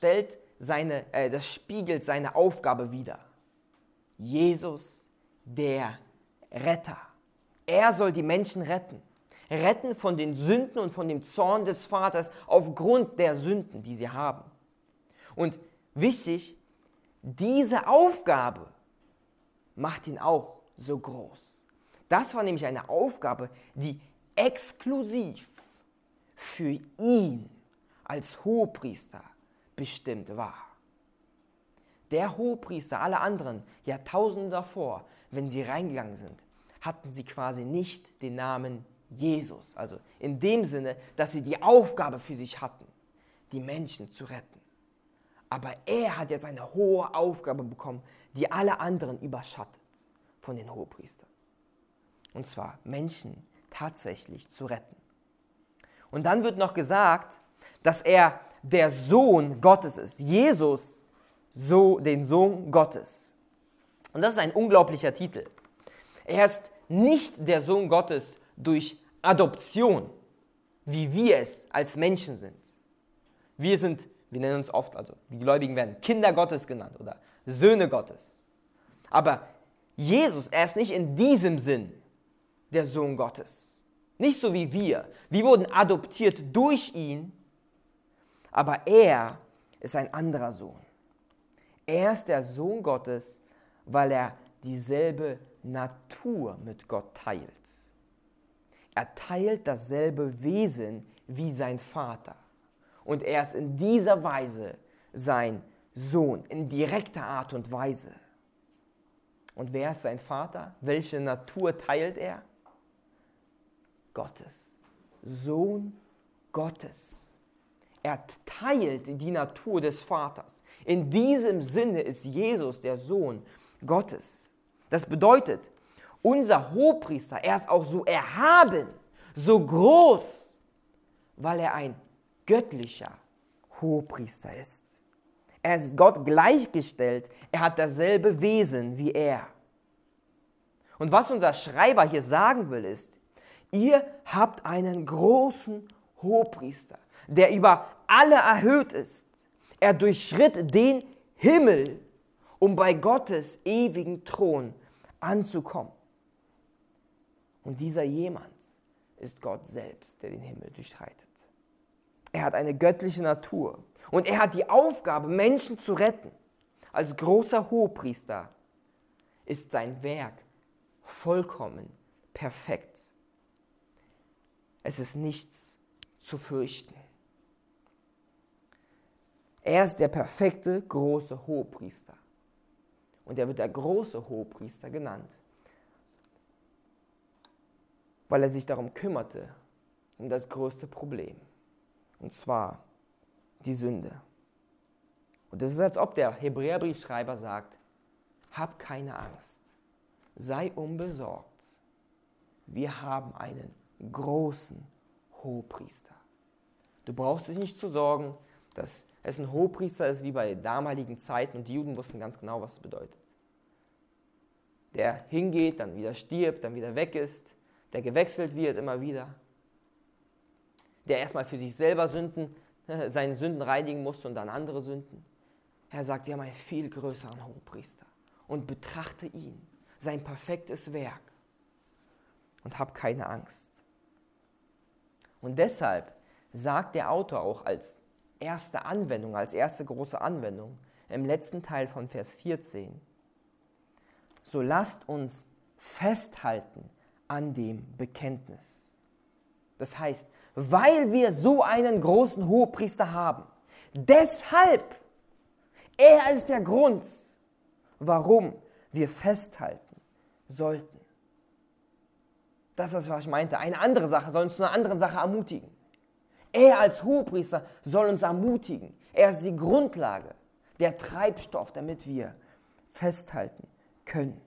spiegelt seine Aufgabe wider. Jesus, der Retter. Er soll die Menschen retten. Retten von den Sünden und von dem Zorn des Vaters aufgrund der Sünden, die sie haben. Und wichtig, diese Aufgabe macht ihn auch so groß. Das war nämlich eine Aufgabe, die exklusiv für ihn als Hohepriester bestimmt war. Der Hohepriester, alle anderen Jahrtausende davor, wenn sie reingegangen sind, hatten sie quasi nicht den Namen Jesus. Also in dem Sinne, dass sie die Aufgabe für sich hatten, die Menschen zu retten. Aber er hat jetzt eine hohe Aufgabe bekommen, die alle anderen überschattet von den Hohepriestern. Und zwar Menschen tatsächlich zu retten. Und dann wird noch gesagt, dass er der Sohn Gottes ist. Jesus, den Sohn Gottes. Und das ist ein unglaublicher Titel. Er ist nicht der Sohn Gottes durch Adoption, wie wir es als Menschen sind. Wir nennen uns oft, also die Gläubigen werden Kinder Gottes genannt oder Söhne Gottes. Aber Jesus, er ist nicht in diesem Sinn der Sohn Gottes. Nicht so wie wir. Wir wurden adoptiert durch ihn, aber er ist ein anderer Sohn. Er ist der Sohn Gottes, weil er dieselbe Natur mit Gott teilt. Er teilt dasselbe Wesen wie sein Vater. Und er ist in dieser Weise sein Sohn, in direkter Art und Weise. Und wer ist sein Vater? Welche Natur teilt er? Gottes. Sohn Gottes. Er teilt die Natur des Vaters. In diesem Sinne ist Jesus der Sohn Gottes. Das bedeutet, unser Hohepriester, er ist auch so erhaben, so groß, weil er ein göttlicher Hohepriester ist. Er ist Gott gleichgestellt, er hat dasselbe Wesen wie er. Und was unser Schreiber hier sagen will, ist, ihr habt einen großen Hohepriester. der über alle erhöht ist. Er durchschritt den Himmel, um bei Gottes ewigen Thron anzukommen. Und dieser jemand ist Gott selbst, der den Himmel durchschreitet. Er hat eine göttliche Natur und er hat die Aufgabe, Menschen zu retten. Als großer Hohepriester ist sein Werk vollkommen perfekt. Es ist nichts zu fürchten. Er ist der perfekte große Hohepriester. Und er wird der große Hohepriester genannt, weil er sich darum kümmerte, um das größte Problem. Und zwar die Sünde. Und es ist, als ob der Hebräerbriefschreiber sagt, hab keine Angst, sei unbesorgt. Wir haben einen großen Hohepriester. Du brauchst dich nicht zu sorgen, dass es ein Hohepriester ist wie bei damaligen Zeiten und die Juden wussten ganz genau, was es bedeutet. Der hingeht, dann wieder stirbt, dann wieder weg ist, der gewechselt wird immer wieder, der erstmal für sich selber seine Sünden reinigen musste und dann andere Sünden. Er sagt, wir haben einen viel größeren Hohepriester und betrachte ihn, sein perfektes Werk und hab keine Angst. Und deshalb sagt der Autor auch als erste Anwendung, als erste große Anwendung im letzten Teil von Vers 14, so lasst uns festhalten an dem Bekenntnis. Das heißt, weil wir so einen großen Hohepriester haben, deshalb, er ist der Grund, warum wir festhalten sollten. Das ist, was ich meinte. Eine andere Sache soll uns zu einer anderen Sache ermutigen. Er als Hohepriester soll uns ermutigen. Er ist die Grundlage, der Treibstoff, damit wir festhalten können.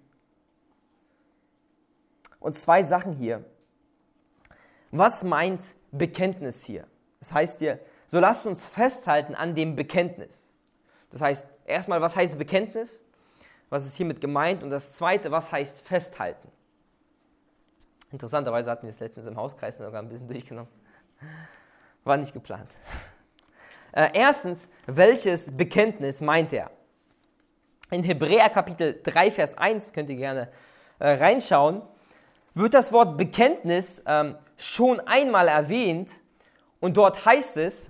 Und zwei Sachen hier. Was meint Bekenntnis hier? Das heißt hier, so lasst uns festhalten an dem Bekenntnis. Das heißt, erstmal, was heißt Bekenntnis? Was ist hiermit gemeint? Und das Zweite, was heißt festhalten? Interessanterweise hatten wir es letztens im Hauskreis sogar ein bisschen durchgenommen. War nicht geplant. Erstens, welches Bekenntnis meint er? In Hebräer Kapitel 3, Vers 1, könnt ihr gerne reinschauen, wird das Wort Bekenntnis schon einmal erwähnt und dort heißt es,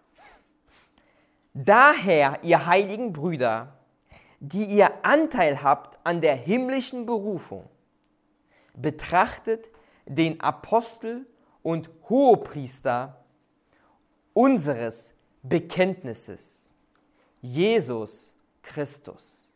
daher, ihr heiligen Brüder, die ihr Anteil habt an der himmlischen Berufung, betrachtet den Apostel und Hohepriester unseres Bekenntnisses, Jesus Christus.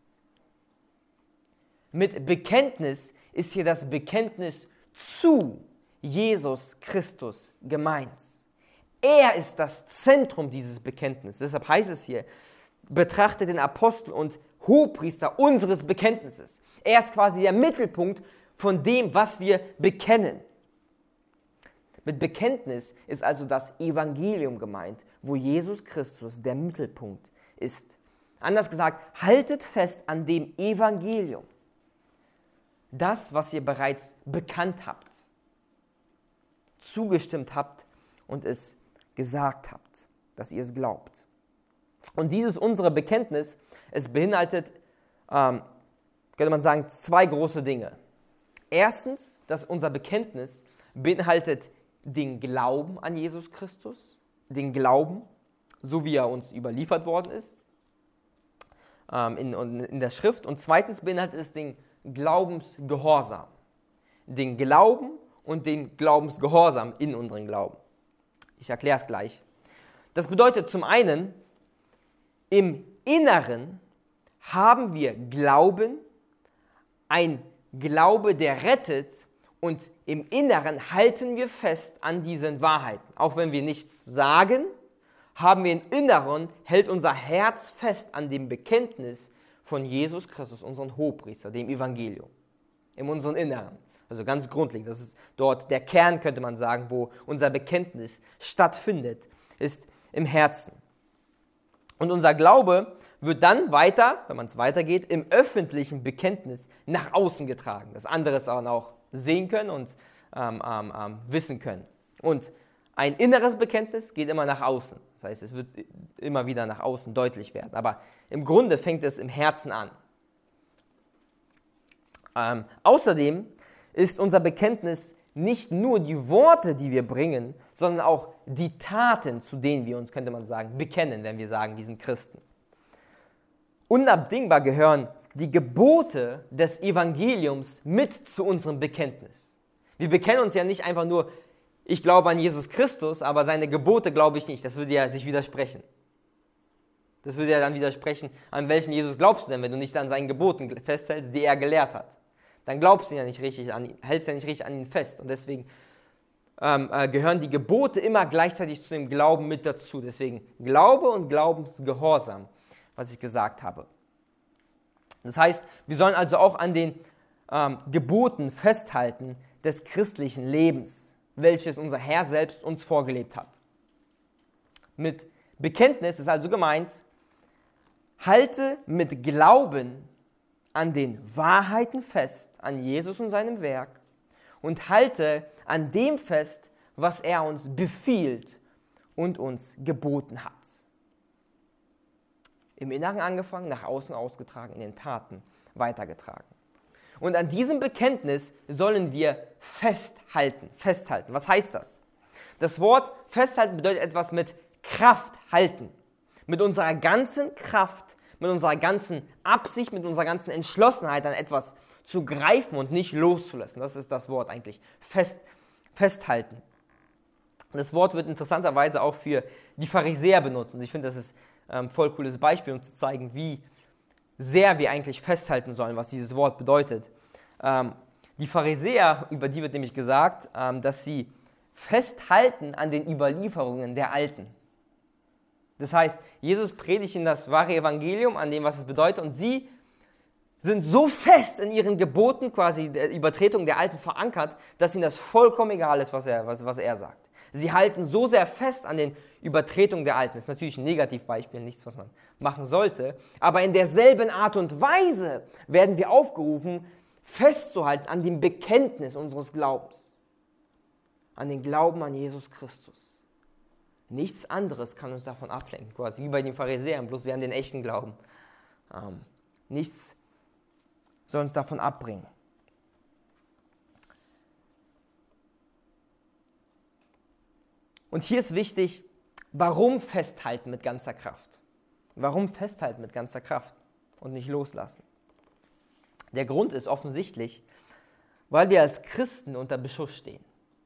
Mit Bekenntnis ist hier das Bekenntnis zu Jesus Christus gemeint. Er ist das Zentrum dieses Bekenntnisses. Deshalb heißt es hier, betrachtet den Apostel und Hohepriester unseres Bekenntnisses. Er ist quasi der Mittelpunkt von dem, was wir bekennen. Mit Bekenntnis ist also das Evangelium gemeint, wo Jesus Christus der Mittelpunkt ist. Anders gesagt, haltet fest an dem Evangelium. Das, was ihr bereits bekannt habt, zugestimmt habt und es gesagt habt, dass ihr es glaubt. Und dieses unsere Bekenntnis, es beinhaltet, könnte man sagen, zwei große Dinge. Erstens, dass unser Bekenntnis beinhaltet den Glauben an Jesus Christus, den Glauben, so wie er uns überliefert worden ist in der Schrift. Und zweitens beinhaltet es den Glaubensgehorsam. Den Glauben und den Glaubensgehorsam in unseren Glauben. Ich erkläre es gleich. Das bedeutet zum einen, im Inneren haben wir Glauben, ein Glaube, der rettet, und im Inneren halten wir fest an diesen Wahrheiten. Auch wenn wir nichts sagen, haben wir im Inneren, hält unser Herz fest an dem Bekenntnis von Jesus Christus, unserem Hohepriester, dem Evangelium. In unserem Inneren. Also ganz grundlegend, das ist dort der Kern, könnte man sagen, wo unser Bekenntnis stattfindet, ist im Herzen. Und unser Glaube wird dann weiter, wenn man es weitergeht, im öffentlichen Bekenntnis nach außen getragen, dass andere es auch sehen können und wissen können. Und Ein inneres Bekenntnis geht immer nach außen. Das heißt, es wird immer wieder nach außen deutlich werden. Aber im Grunde fängt es im Herzen an. Außerdem ist unser Bekenntnis nicht nur die Worte, die wir bringen, sondern auch die Taten, zu denen wir uns, könnte man sagen, bekennen, wenn wir sagen, wir sind Christen. Unabdingbar gehören die Gebote des Evangeliums mit zu unserem Bekenntnis. Wir bekennen uns ja nicht einfach nur, ich glaube an Jesus Christus, aber seine Gebote glaube ich nicht. Das würde ja sich widersprechen. Das würde ja dann widersprechen, an welchen Jesus glaubst du denn, wenn du nicht an seinen Geboten festhältst, die er gelehrt hat. Dann glaubst du ja nicht richtig an ihn, hältst ja nicht richtig an ihn fest. Und deswegen gehören die Gebote immer gleichzeitig zu dem Glauben mit dazu. Deswegen Glaube und Glaubensgehorsam, was ich gesagt habe. Das heißt, wir sollen also auch an den Geboten festhalten des christlichen Lebens, welches unser Herr selbst uns vorgelebt hat. Mit Bekenntnis ist also gemeint, halte mit Glauben an den Wahrheiten fest, an Jesus und seinem Werk und halte an dem fest, was er uns befiehlt und uns geboten hat. Im Inneren angefangen, nach außen ausgetragen, in den Taten weitergetragen. Und an diesem Bekenntnis sollen wir festhalten. Was heißt das? Das Wort festhalten bedeutet etwas mit Kraft halten. Mit unserer ganzen Kraft, mit unserer ganzen Absicht, mit unserer ganzen Entschlossenheit an etwas zu greifen und nicht loszulassen. Das ist das Wort eigentlich. Festhalten. Das Wort wird interessanterweise auch für die Pharisäer benutzt. Und ich finde, das ist ein voll cooles Beispiel, um zu zeigen, wie sehr wir eigentlich festhalten sollen, was dieses Wort bedeutet. Die Pharisäer, über die wird nämlich gesagt, dass sie festhalten an den Überlieferungen der Alten. Das heißt, Jesus predigt ihnen das wahre Evangelium, an dem, was es bedeutet, und sie sind so fest in ihren Geboten, quasi der Übertretung der Alten verankert, dass ihnen das vollkommen egal ist, was er sagt. Sie halten so sehr fest an den Übertretungen der Alten. Das ist natürlich ein Negativbeispiel, nichts, was man machen sollte. Aber in derselben Art und Weise werden wir aufgerufen, festzuhalten an dem Bekenntnis unseres Glaubens. An den Glauben an Jesus Christus. Nichts anderes kann uns davon ablenken, quasi wie bei den Pharisäern, bloß wir haben den echten Glauben. Nichts soll uns davon abbringen. Und hier ist wichtig, warum festhalten mit ganzer Kraft? Warum festhalten mit ganzer Kraft und nicht loslassen? Der Grund ist offensichtlich, weil wir als Christen unter Beschuss stehen.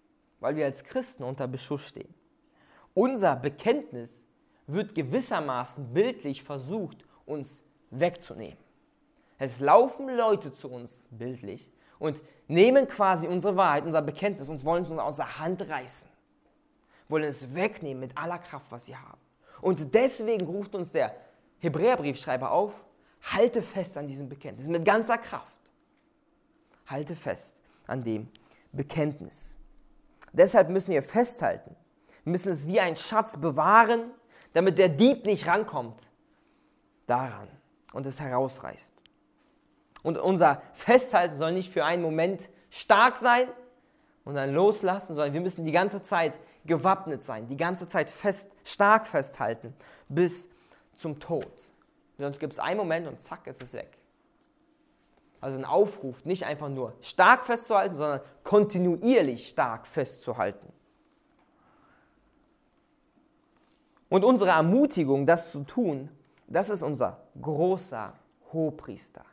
Unser Bekenntnis wird gewissermaßen bildlich versucht, uns wegzunehmen. Es laufen Leute zu uns bildlich und nehmen quasi unsere Wahrheit, unser Bekenntnis und wollen es uns aus der Hand reißen. Wollen es wegnehmen mit aller Kraft, was sie haben. Und deswegen ruft uns der Hebräerbriefschreiber auf, halte fest an diesem Bekenntnis mit ganzer Kraft. Halte fest an dem Bekenntnis. Deshalb müssen wir festhalten. Wir müssen es wie ein Schatz bewahren, damit der Dieb nicht rankommt daran und es herausreißt. Und unser Festhalten soll nicht für einen Moment stark sein und dann loslassen, sondern wir müssen die ganze Zeit gewappnet sein, die ganze Zeit stark festhalten bis zum Tod. Sonst gibt es einen Moment und zack, ist es weg. Also ein Aufruf, nicht einfach nur stark festzuhalten, sondern kontinuierlich stark festzuhalten. Und unsere Ermutigung, das zu tun, das ist unser großer Hohepriester.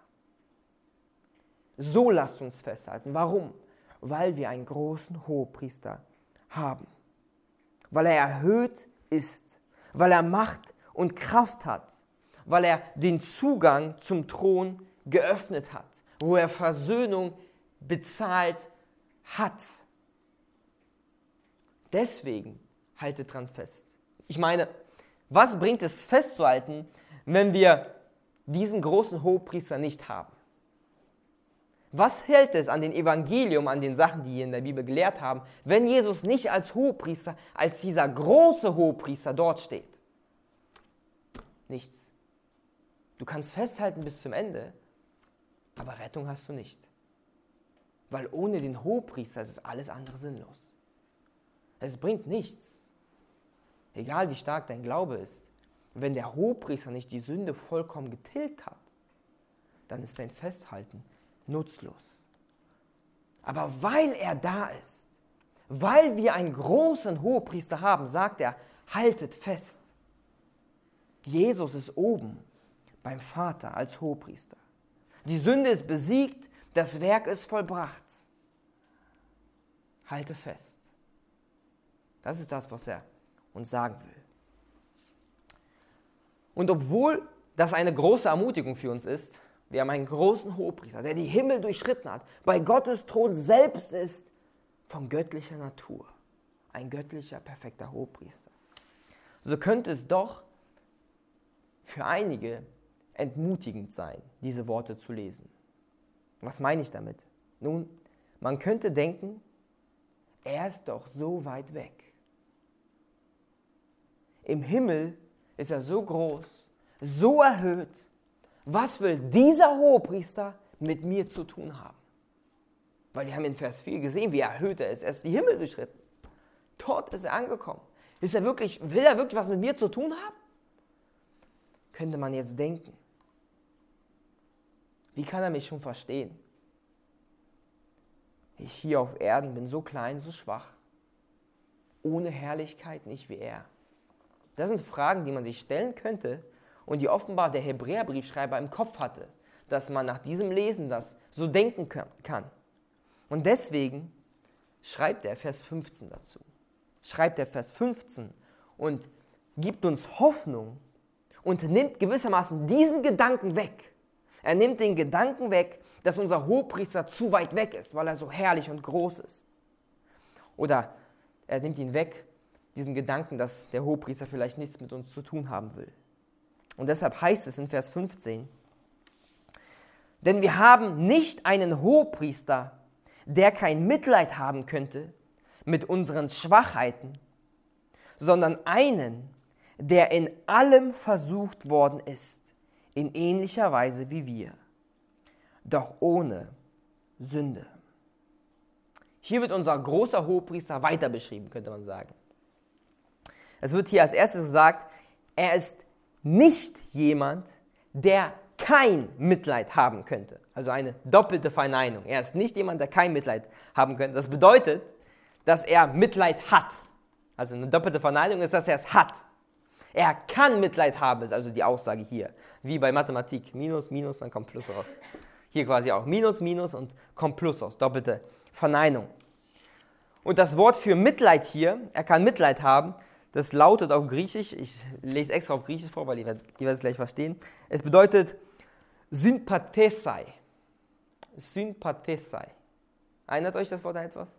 So lasst uns festhalten. Warum? Weil wir einen großen Hohepriester haben. Weil er erhöht ist. Weil er Macht und Kraft hat. Weil er den Zugang zum Thron geöffnet hat. Wo er Versöhnung bezahlt hat. Deswegen haltet dran fest. Ich meine, was bringt es festzuhalten, wenn wir diesen großen Hohepriester nicht haben? Was hält es an dem Evangelium, an den Sachen, die wir in der Bibel gelehrt haben, wenn Jesus nicht als Hohepriester, als dieser große Hohepriester dort steht? Nichts. Du kannst festhalten bis zum Ende, aber Rettung hast du nicht. Weil ohne den Hohepriester ist alles andere sinnlos. Es bringt nichts. Egal wie stark dein Glaube ist. Wenn der Hohepriester nicht die Sünde vollkommen getilgt hat, dann ist dein Festhalten nutzlos. Aber weil er da ist, weil wir einen großen Hohepriester haben, sagt er, haltet fest. Jesus ist oben beim Vater als Hohepriester. Die Sünde ist besiegt, das Werk ist vollbracht. Halte fest. Das ist das, was er uns sagen will. Und obwohl das eine große Ermutigung für uns ist, wir haben einen großen Hohepriester, der die Himmel durchschritten hat, bei Gottes Thron selbst ist, von göttlicher Natur. Ein göttlicher, perfekter Hohepriester. So könnte es doch für einige entmutigend sein, diese Worte zu lesen. Was meine ich damit? Nun, man könnte denken, er ist doch so weit weg. Im Himmel ist er so groß, so erhöht. Was will dieser Hohepriester mit mir zu tun haben? Weil wir haben in Vers 4 gesehen, wie erhöht er ist. Er ist die Himmel durchschritten. Dort ist er angekommen. Will er wirklich was mit mir zu tun haben? Könnte man jetzt denken. Wie kann er mich schon verstehen? Ich hier auf Erden bin so klein, so schwach. Ohne Herrlichkeit, nicht wie er. Das sind Fragen, die man sich stellen könnte und die offenbar der Hebräerbriefschreiber im Kopf hatte, dass man nach diesem Lesen das so denken kann. Und deswegen schreibt er Vers 15 dazu. Schreibt er Vers 15 und gibt uns Hoffnung und nimmt gewissermaßen diesen Gedanken weg. Er nimmt den Gedanken weg, dass unser Hohepriester zu weit weg ist, weil er so herrlich und groß ist. Oder er nimmt ihn weg, diesen Gedanken, dass der Hohepriester vielleicht nichts mit uns zu tun haben will. Und deshalb heißt es in Vers 15, denn wir haben nicht einen Hohepriester, der kein Mitleid haben könnte mit unseren Schwachheiten, sondern einen, der in allem versucht worden ist, in ähnlicher Weise wie wir, doch ohne Sünde. Hier wird unser großer Hohepriester weiter beschrieben, könnte man sagen. Es wird hier als erstes gesagt, er ist nicht jemand, der kein Mitleid haben könnte. Also eine doppelte Verneinung. Er ist nicht jemand, der kein Mitleid haben könnte. Das bedeutet, dass er Mitleid hat. Also eine doppelte Verneinung ist, dass er es hat. Er kann Mitleid haben, ist also die Aussage hier. Wie bei Mathematik. Minus, Minus, dann kommt Plus raus. Hier quasi auch. Minus, Minus und kommt Plus raus. Doppelte Verneinung. Und das Wort für Mitleid hier, er kann Mitleid haben, das lautet auf Griechisch, ich lese extra auf Griechisch vor, weil ihr werdet es gleich verstehen. Es bedeutet Sympathesei. Sympathesei. Erinnert euch das Wort an etwas?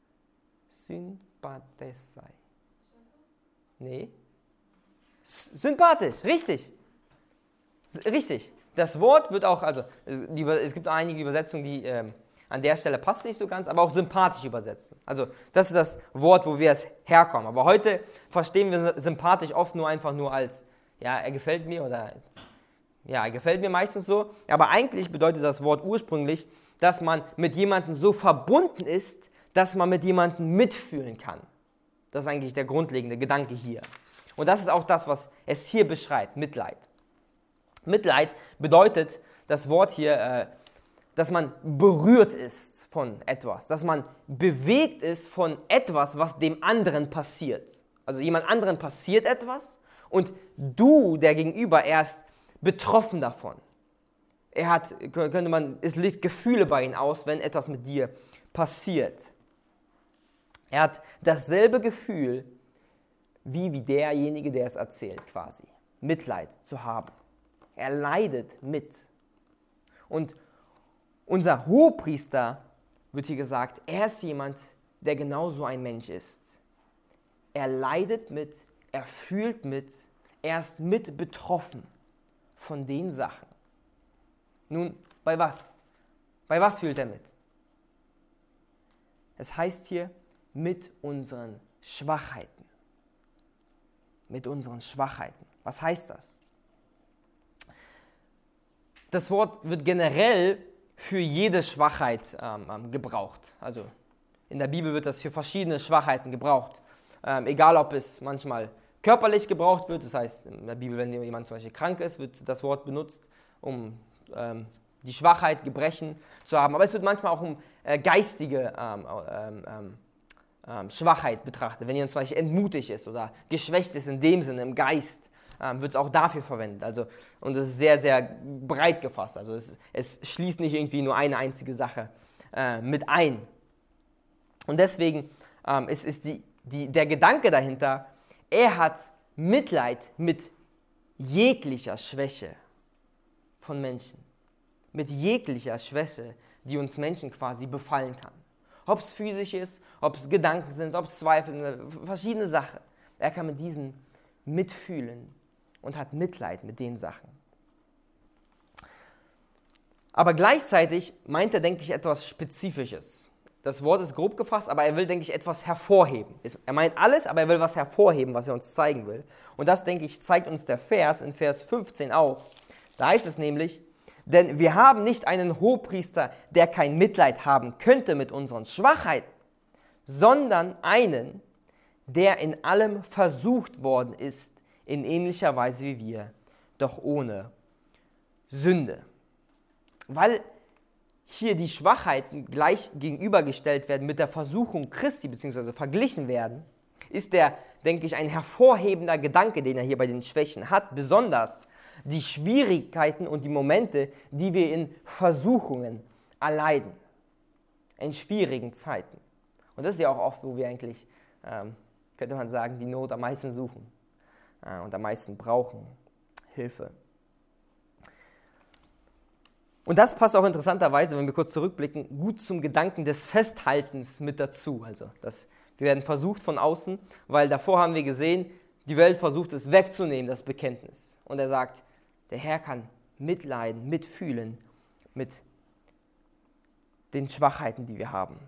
Sympathesei. Nee. Sympathisch, richtig. Richtig. Das Wort wird auch, also es gibt einige Übersetzungen, die an der Stelle passt nicht so ganz, aber auch sympathisch übersetzen. Also das ist das Wort, wo wir es herkommen. Aber heute verstehen wir sympathisch oft einfach nur als, ja, er gefällt mir oder, ja, er gefällt mir meistens so. Aber eigentlich bedeutet das Wort ursprünglich, dass man mit jemandem so verbunden ist, dass man mit jemandem mitfühlen kann. Das ist eigentlich der grundlegende Gedanke hier. Und das ist auch das, was es hier beschreibt, Mitleid. Mitleid bedeutet, das Wort hier, dass man berührt ist von etwas, dass man bewegt ist von etwas, was dem anderen passiert. Also jemand anderen passiert etwas und du, der Gegenüber, er ist betroffen davon. Es löst Gefühle bei ihm aus, wenn etwas mit dir passiert. Er hat dasselbe Gefühl wie derjenige, der es erzählt quasi. Mitleid zu haben. Er leidet mit. Und unser Hohepriester, wird hier gesagt, er ist jemand, der genauso ein Mensch ist. Er leidet mit, er fühlt mit, er ist mit betroffen von den Sachen. Nun, bei was? Bei was fühlt er mit? Es heißt hier, mit unseren Schwachheiten. Mit unseren Schwachheiten. Was heißt das? Das Wort wird generell für jede Schwachheit gebraucht. Also in der Bibel wird das für verschiedene Schwachheiten gebraucht. Egal, ob es manchmal körperlich gebraucht wird, das heißt in der Bibel, wenn jemand zum Beispiel krank ist, wird das Wort benutzt, um die Schwachheit, Gebrechen zu haben. Aber es wird manchmal auch um geistige Schwachheit betrachtet. Wenn jemand zum Beispiel entmutigt ist oder geschwächt ist in dem Sinne, im Geist, wird es auch dafür verwendet. Also, und es ist sehr, sehr breit gefasst. Also es schließt nicht irgendwie nur eine einzige Sache mit ein. Und deswegen ist der Gedanke dahinter, er hat Mitleid mit jeglicher Schwäche von Menschen. Mit jeglicher Schwäche, die uns Menschen quasi befallen kann. Ob es physisch ist, ob es Gedanken sind, ob es Zweifel sind, verschiedene Sachen. Er kann mit diesen mitfühlen und hat Mitleid mit den Sachen. Aber gleichzeitig meint er, denke ich, etwas Spezifisches. Das Wort ist grob gefasst, aber er will, denke ich, etwas hervorheben. Er meint alles, aber er will was hervorheben, was er uns zeigen will. Und das, denke ich, zeigt uns der Vers in Vers 15 auch. Da heißt es nämlich, denn wir haben nicht einen Hohepriester, der kein Mitleid haben könnte mit unseren Schwachheiten, sondern einen, der in allem versucht worden ist, in ähnlicher Weise wie wir, doch ohne Sünde. Weil hier die Schwachheiten gleich gegenübergestellt werden mit der Versuchung Christi, beziehungsweise verglichen werden, ist der, denke ich, ein hervorhebender Gedanke, den er hier bei den Schwächen hat, besonders die Schwierigkeiten und die Momente, die wir in Versuchungen erleiden, in schwierigen Zeiten. Und das ist ja auch oft, wo wir eigentlich, könnte man sagen, die Not am meisten suchen und am meisten brauchen, Hilfe. Und das passt auch interessanterweise, wenn wir kurz zurückblicken, gut zum Gedanken des Festhaltens mit dazu. Also wir werden versucht von außen, weil davor haben wir gesehen, die Welt versucht es wegzunehmen, das Bekenntnis. Und er sagt, der Herr kann mitleiden, mitfühlen mit den Schwachheiten, die wir haben.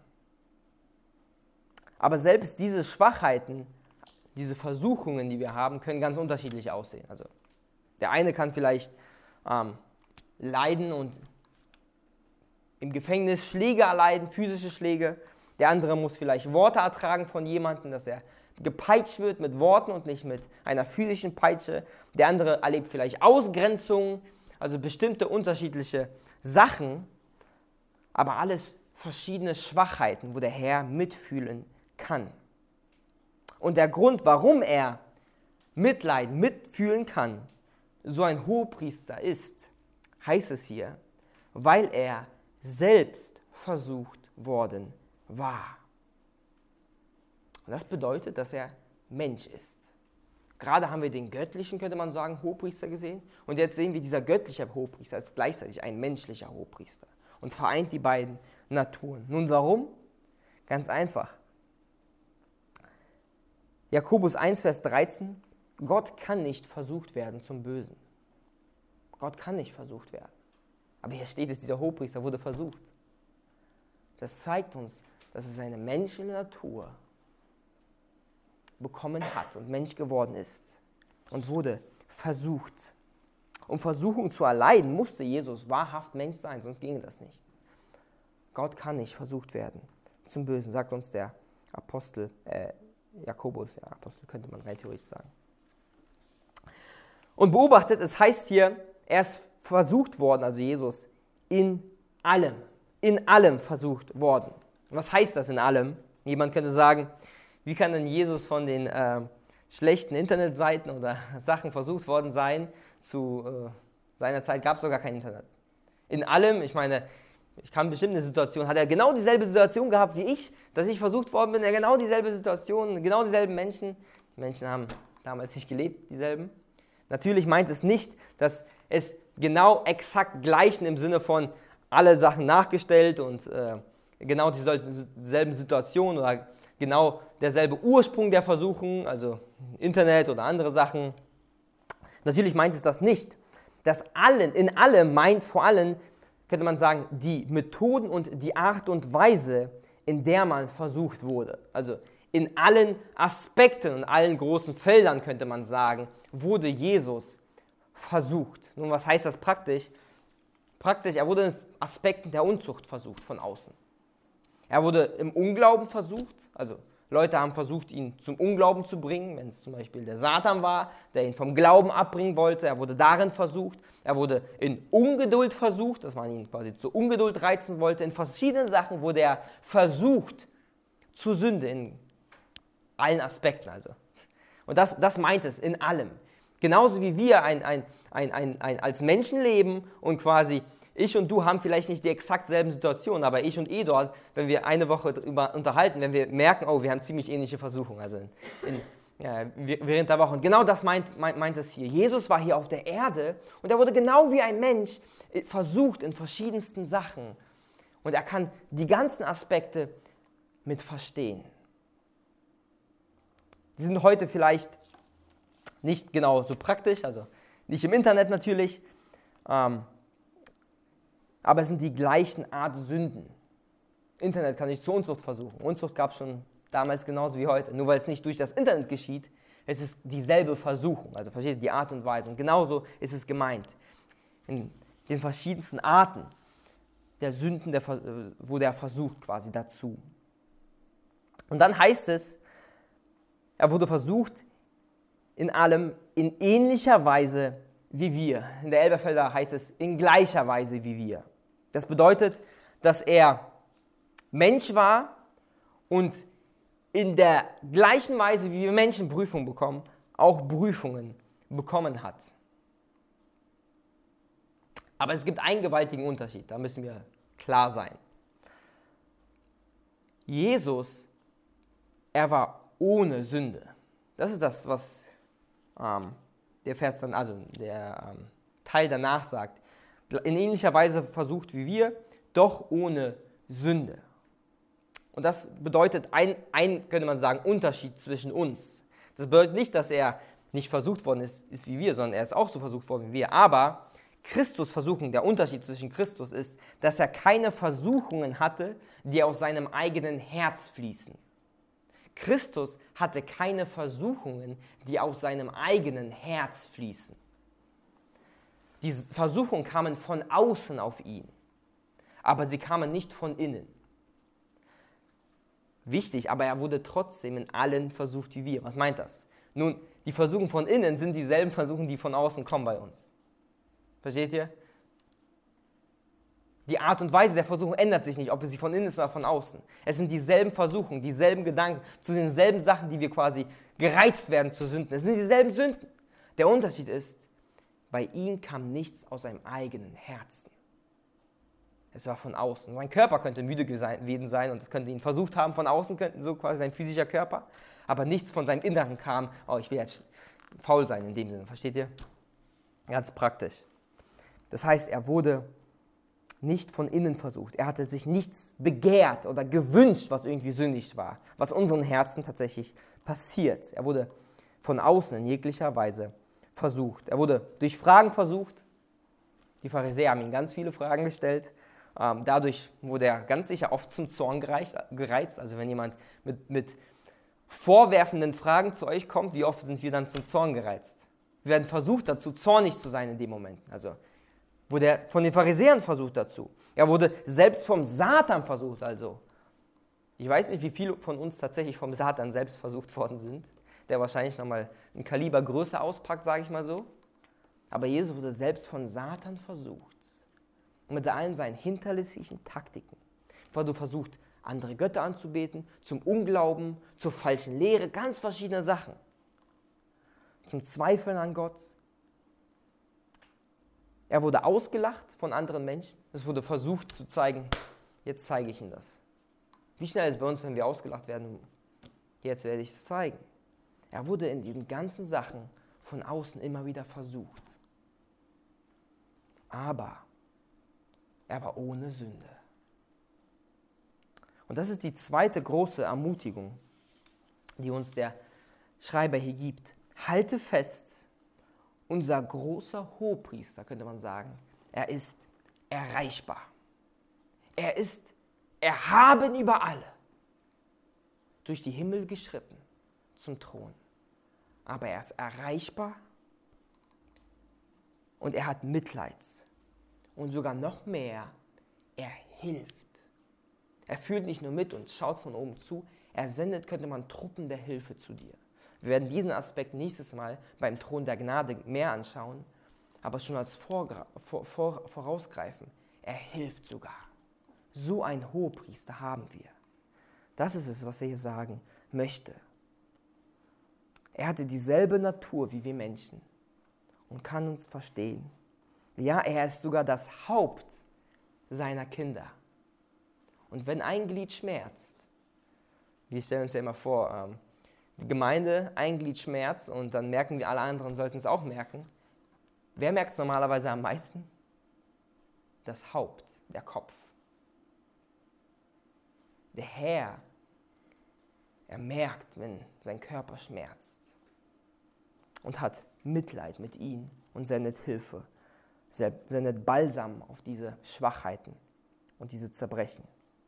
Aber selbst diese Schwachheiten, diese Versuchungen, die wir haben, können ganz unterschiedlich aussehen. Also der eine kann vielleicht leiden und im Gefängnis Schläge erleiden, physische Schläge. Der andere muss vielleicht Worte ertragen von jemandem, dass er gepeitscht wird mit Worten und nicht mit einer physischen Peitsche. Der andere erlebt vielleicht Ausgrenzung, also bestimmte unterschiedliche Sachen, aber alles verschiedene Schwachheiten, wo der Herr mitfühlen kann. Und der Grund, warum er mitleiden, mitfühlen kann, so ein Hohepriester ist, heißt es hier, weil er selbst versucht worden war. Und das bedeutet, dass er Mensch ist. Gerade haben wir den göttlichen, könnte man sagen, Hohepriester gesehen. Und jetzt sehen wir, dieser göttliche Hohepriester ist gleichzeitig ein menschlicher Hohepriester und vereint die beiden Naturen. Nun warum? Ganz einfach. Jakobus 1, Vers 13, Gott kann nicht versucht werden zum Bösen. Gott kann nicht versucht werden. Aber hier steht es, dieser Hohepriester wurde versucht. Das zeigt uns, dass es seine menschliche Natur bekommen hat und Mensch geworden ist und wurde versucht. Um Versuchung zu erleiden, musste Jesus wahrhaft Mensch sein, sonst ginge das nicht. Gott kann nicht versucht werden zum Bösen, sagt uns der Apostel, Jakobus, ja, Apostel könnte man rein theoretisch sagen. Und beobachtet, es heißt hier, er ist versucht worden, also Jesus, in allem versucht worden. Was heißt das in allem? Jemand könnte sagen, wie kann denn Jesus von den schlechten Internetseiten oder Sachen versucht worden sein? Zu seiner Zeit gab es sogar kein Internet. In allem, ich meine, ich kann bestimmt eine Situation, hat er genau dieselbe Situation gehabt wie ich, dass ich versucht worden bin, genau dieselbe Situation, genau dieselben Menschen. Die Menschen haben damals nicht gelebt, dieselben. Natürlich meint es nicht, dass es genau exakt gleichen im Sinne von alle Sachen nachgestellt und genau dieselben Situationen oder genau derselbe Ursprung der Versuchung, also Internet oder andere Sachen. Natürlich meint es das nicht. Das in allem meint vor allem, könnte man sagen, die Methoden und die Art und Weise, in der man versucht wurde. Also in allen Aspekten und allen großen Feldern, könnte man sagen, wurde Jesus versucht. Nun, was heißt das praktisch? Praktisch, er wurde in Aspekten der Unzucht versucht von außen. Er wurde im Unglauben versucht, also Leute haben versucht, ihn zum Unglauben zu bringen, wenn es zum Beispiel der Satan war, der ihn vom Glauben abbringen wollte. Er wurde darin versucht. Er wurde in Ungeduld versucht, dass man ihn quasi zur Ungeduld reizen wollte. In verschiedenen Sachen wurde er versucht zur Sünde, in allen Aspekten also. Und das meint es, in allem. Genauso wie wir als Menschen leben und quasi ich und du haben vielleicht nicht die exakt selben Situationen, aber ich und Eduard, wenn wir eine Woche darüber unterhalten, wenn wir merken, oh, wir haben ziemlich ähnliche Versuchungen, also während der Woche. Und genau das meint es hier. Jesus war hier auf der Erde und er wurde genau wie ein Mensch versucht in verschiedensten Sachen. Und er kann die ganzen Aspekte mit verstehen. Die sind heute vielleicht nicht genau so praktisch, also nicht im Internet natürlich, aber es sind die gleichen Art Sünden. Internet kann ich zur Unzucht versuchen. Unzucht gab es schon damals genauso wie heute. Nur weil es nicht durch das Internet geschieht, es ist dieselbe Versuchung. Also versteht ihr die Art und Weise. Und genauso ist es gemeint. In den verschiedensten Arten der Sünden wurde er versucht quasi dazu. Und dann heißt es, er wurde versucht in allem in ähnlicher Weise wie wir. In der Elberfelder heißt es in gleicher Weise wie wir. Das bedeutet, dass er Mensch war und in der gleichen Weise, wie wir Menschen Prüfungen bekommen, auch Prüfungen bekommen hat. Aber es gibt einen gewaltigen Unterschied, da müssen wir klar sein. Jesus, er war ohne Sünde. Das ist das, was der Vers dann, also der Teil danach sagt. In ähnlicher Weise versucht wie wir, doch ohne Sünde. Und das bedeutet könnte man sagen, Unterschied zwischen uns. Das bedeutet nicht, dass er nicht versucht worden ist wie wir, sondern er ist auch so versucht worden wie wir. Aber Christus Versuchung, der Unterschied zwischen Christus ist, dass er keine Versuchungen hatte, die aus seinem eigenen Herz fließen. Christus hatte keine Versuchungen, die aus seinem eigenen Herz fließen. Diese Versuchungen kamen von außen auf ihn, aber sie kamen nicht von innen. Wichtig, aber er wurde trotzdem in allen versucht wie wir. Was meint das? Nun, die Versuchungen von innen sind dieselben Versuchungen, die von außen kommen bei uns. Versteht ihr? Die Art und Weise der Versuchung ändert sich nicht, ob es sie von innen ist oder von außen. Es sind dieselben Versuchungen, dieselben Gedanken zu denselben Sachen, die wir quasi gereizt werden zu Sünden. Es sind dieselben Sünden. Der Unterschied ist, bei ihm kam nichts aus seinem eigenen Herzen. Es war von außen. Sein Körper könnte müde gewesen sein und es könnte ihn versucht haben von außen, könnte so quasi sein physischer Körper, aber nichts von seinem Inneren kam, oh, ich will jetzt faul sein in dem Sinne, versteht ihr? Ganz praktisch. Das heißt, er wurde nicht von innen versucht. Er hatte sich nichts begehrt oder gewünscht, was irgendwie sündig war, was unseren Herzen tatsächlich passiert. Er wurde von außen in jeglicher Weise versucht. Er wurde durch Fragen versucht. Die Pharisäer haben ihm ganz viele Fragen gestellt. Dadurch wurde er ganz sicher oft zum Zorn gereizt. Also wenn jemand mit vorwerfenden Fragen zu euch kommt, wie oft sind wir dann zum Zorn gereizt? Wir werden versucht dazu, zornig zu sein in dem Moment. Also wurde er von den Pharisäern versucht dazu. Er wurde selbst vom Satan versucht also. Ich weiß nicht, wie viele von uns tatsächlich vom Satan selbst versucht worden sind, der wahrscheinlich nochmal ein Kaliber größer auspackt, sage ich mal so. Aber Jesus wurde selbst von Satan versucht. Und mit allen seinen hinterlistigen Taktiken. Wurde versucht, andere Götter anzubeten, zum Unglauben, zur falschen Lehre, ganz verschiedene Sachen. Zum Zweifeln an Gott. Er wurde ausgelacht von anderen Menschen. Es wurde versucht zu zeigen, jetzt zeige ich Ihnen das. Wie schnell ist es bei uns, wenn wir ausgelacht werden? Jetzt werde ich es zeigen. Er wurde in diesen ganzen Sachen von außen immer wieder versucht. Aber er war ohne Sünde. Und das ist die zweite große Ermutigung, die uns der Schreiber hier gibt. Halte fest, unser großer Hohepriester, könnte man sagen, er ist erreichbar. Er ist erhaben über alle, durch die Himmel geschritten zum Thron. Aber er ist erreichbar und er hat Mitleid. Und sogar noch mehr, er hilft. Er fühlt nicht nur mit uns, schaut von oben zu, Er sendet, könnte man, Truppen der Hilfe zu dir. Wir werden diesen Aspekt nächstes Mal beim Thron der Gnade mehr anschauen, aber schon als vorausgreifen. Er hilft sogar. So einen Hohepriester haben wir. Das ist es, was er hier sagen möchte. Er hatte dieselbe Natur wie wir Menschen und kann uns verstehen. Ja, er ist sogar das Haupt seiner Kinder. Und wenn ein Glied schmerzt, wir stellen uns ja immer vor, die Gemeinde, ein Glied schmerzt und dann merken wir, alle anderen sollten es auch merken. Wer merkt es normalerweise am meisten? Das Haupt, der Kopf. Der Herr, er merkt, wenn sein Körper schmerzt und hat Mitleid mit ihm und sendet Hilfe, sendet Balsam auf diese Schwachheiten und diese Zerbrechen.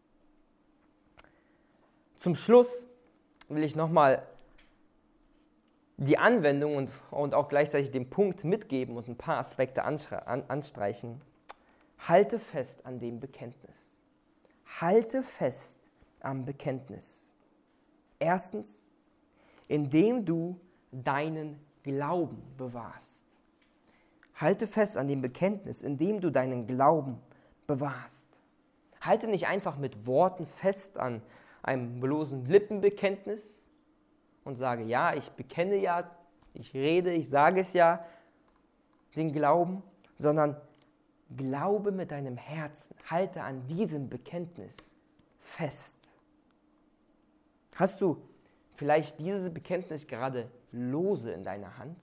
Zum Schluss will ich nochmal die Anwendung und auch gleichzeitig den Punkt mitgeben und ein paar Aspekte anstreichen. Halte fest an dem Bekenntnis. Halte fest am Bekenntnis. Erstens, indem du deinen Glauben bewahrst. Halte fest an dem Bekenntnis, indem du deinen Glauben bewahrst. Halte nicht einfach mit Worten fest an einem bloßen Lippenbekenntnis und sage, ja, ich bekenne ja, ich rede, ich sage es ja, den Glauben, sondern glaube mit deinem Herzen, halte an diesem Bekenntnis fest. Hast du vielleicht dieses Bekenntnis gerade lose in deiner Hand?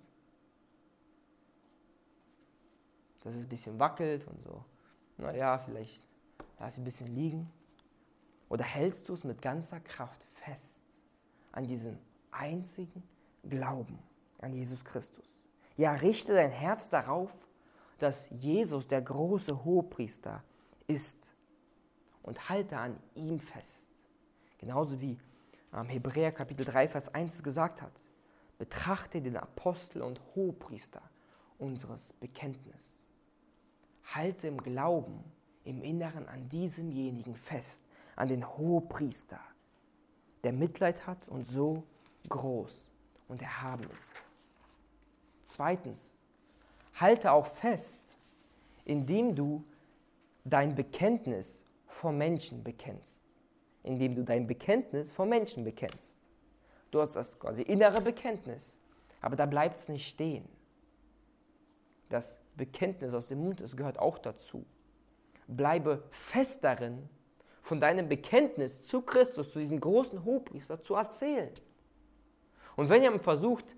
Dass es ein bisschen wackelt und so, naja, vielleicht lass es ein bisschen liegen. Oder hältst du es mit ganzer Kraft fest an diesem einzigen Glauben an Jesus Christus? Ja, richte dein Herz darauf, dass Jesus der große Hohepriester ist und halte an ihm fest. Genauso wie Hebräer Kapitel 3, Vers 1 gesagt hat. Betrachte den Apostel und Hohepriester unseres Bekenntnisses. Halte im Glauben, im Inneren an diesemjenigen fest, an den Hohepriester, der Mitleid hat und so groß und erhaben ist. Zweitens, halte auch fest, indem du dein Bekenntnis vor Menschen bekennst. Indem du dein Bekenntnis vor Menschen bekennst. Du hast das quasi innere Bekenntnis, aber da bleibt es nicht stehen. Das Bekenntnis aus dem Mund, es gehört auch dazu. Bleibe fest darin, von deinem Bekenntnis zu Christus, zu diesem großen Hohepriester zu erzählen. Und wenn jemand versucht,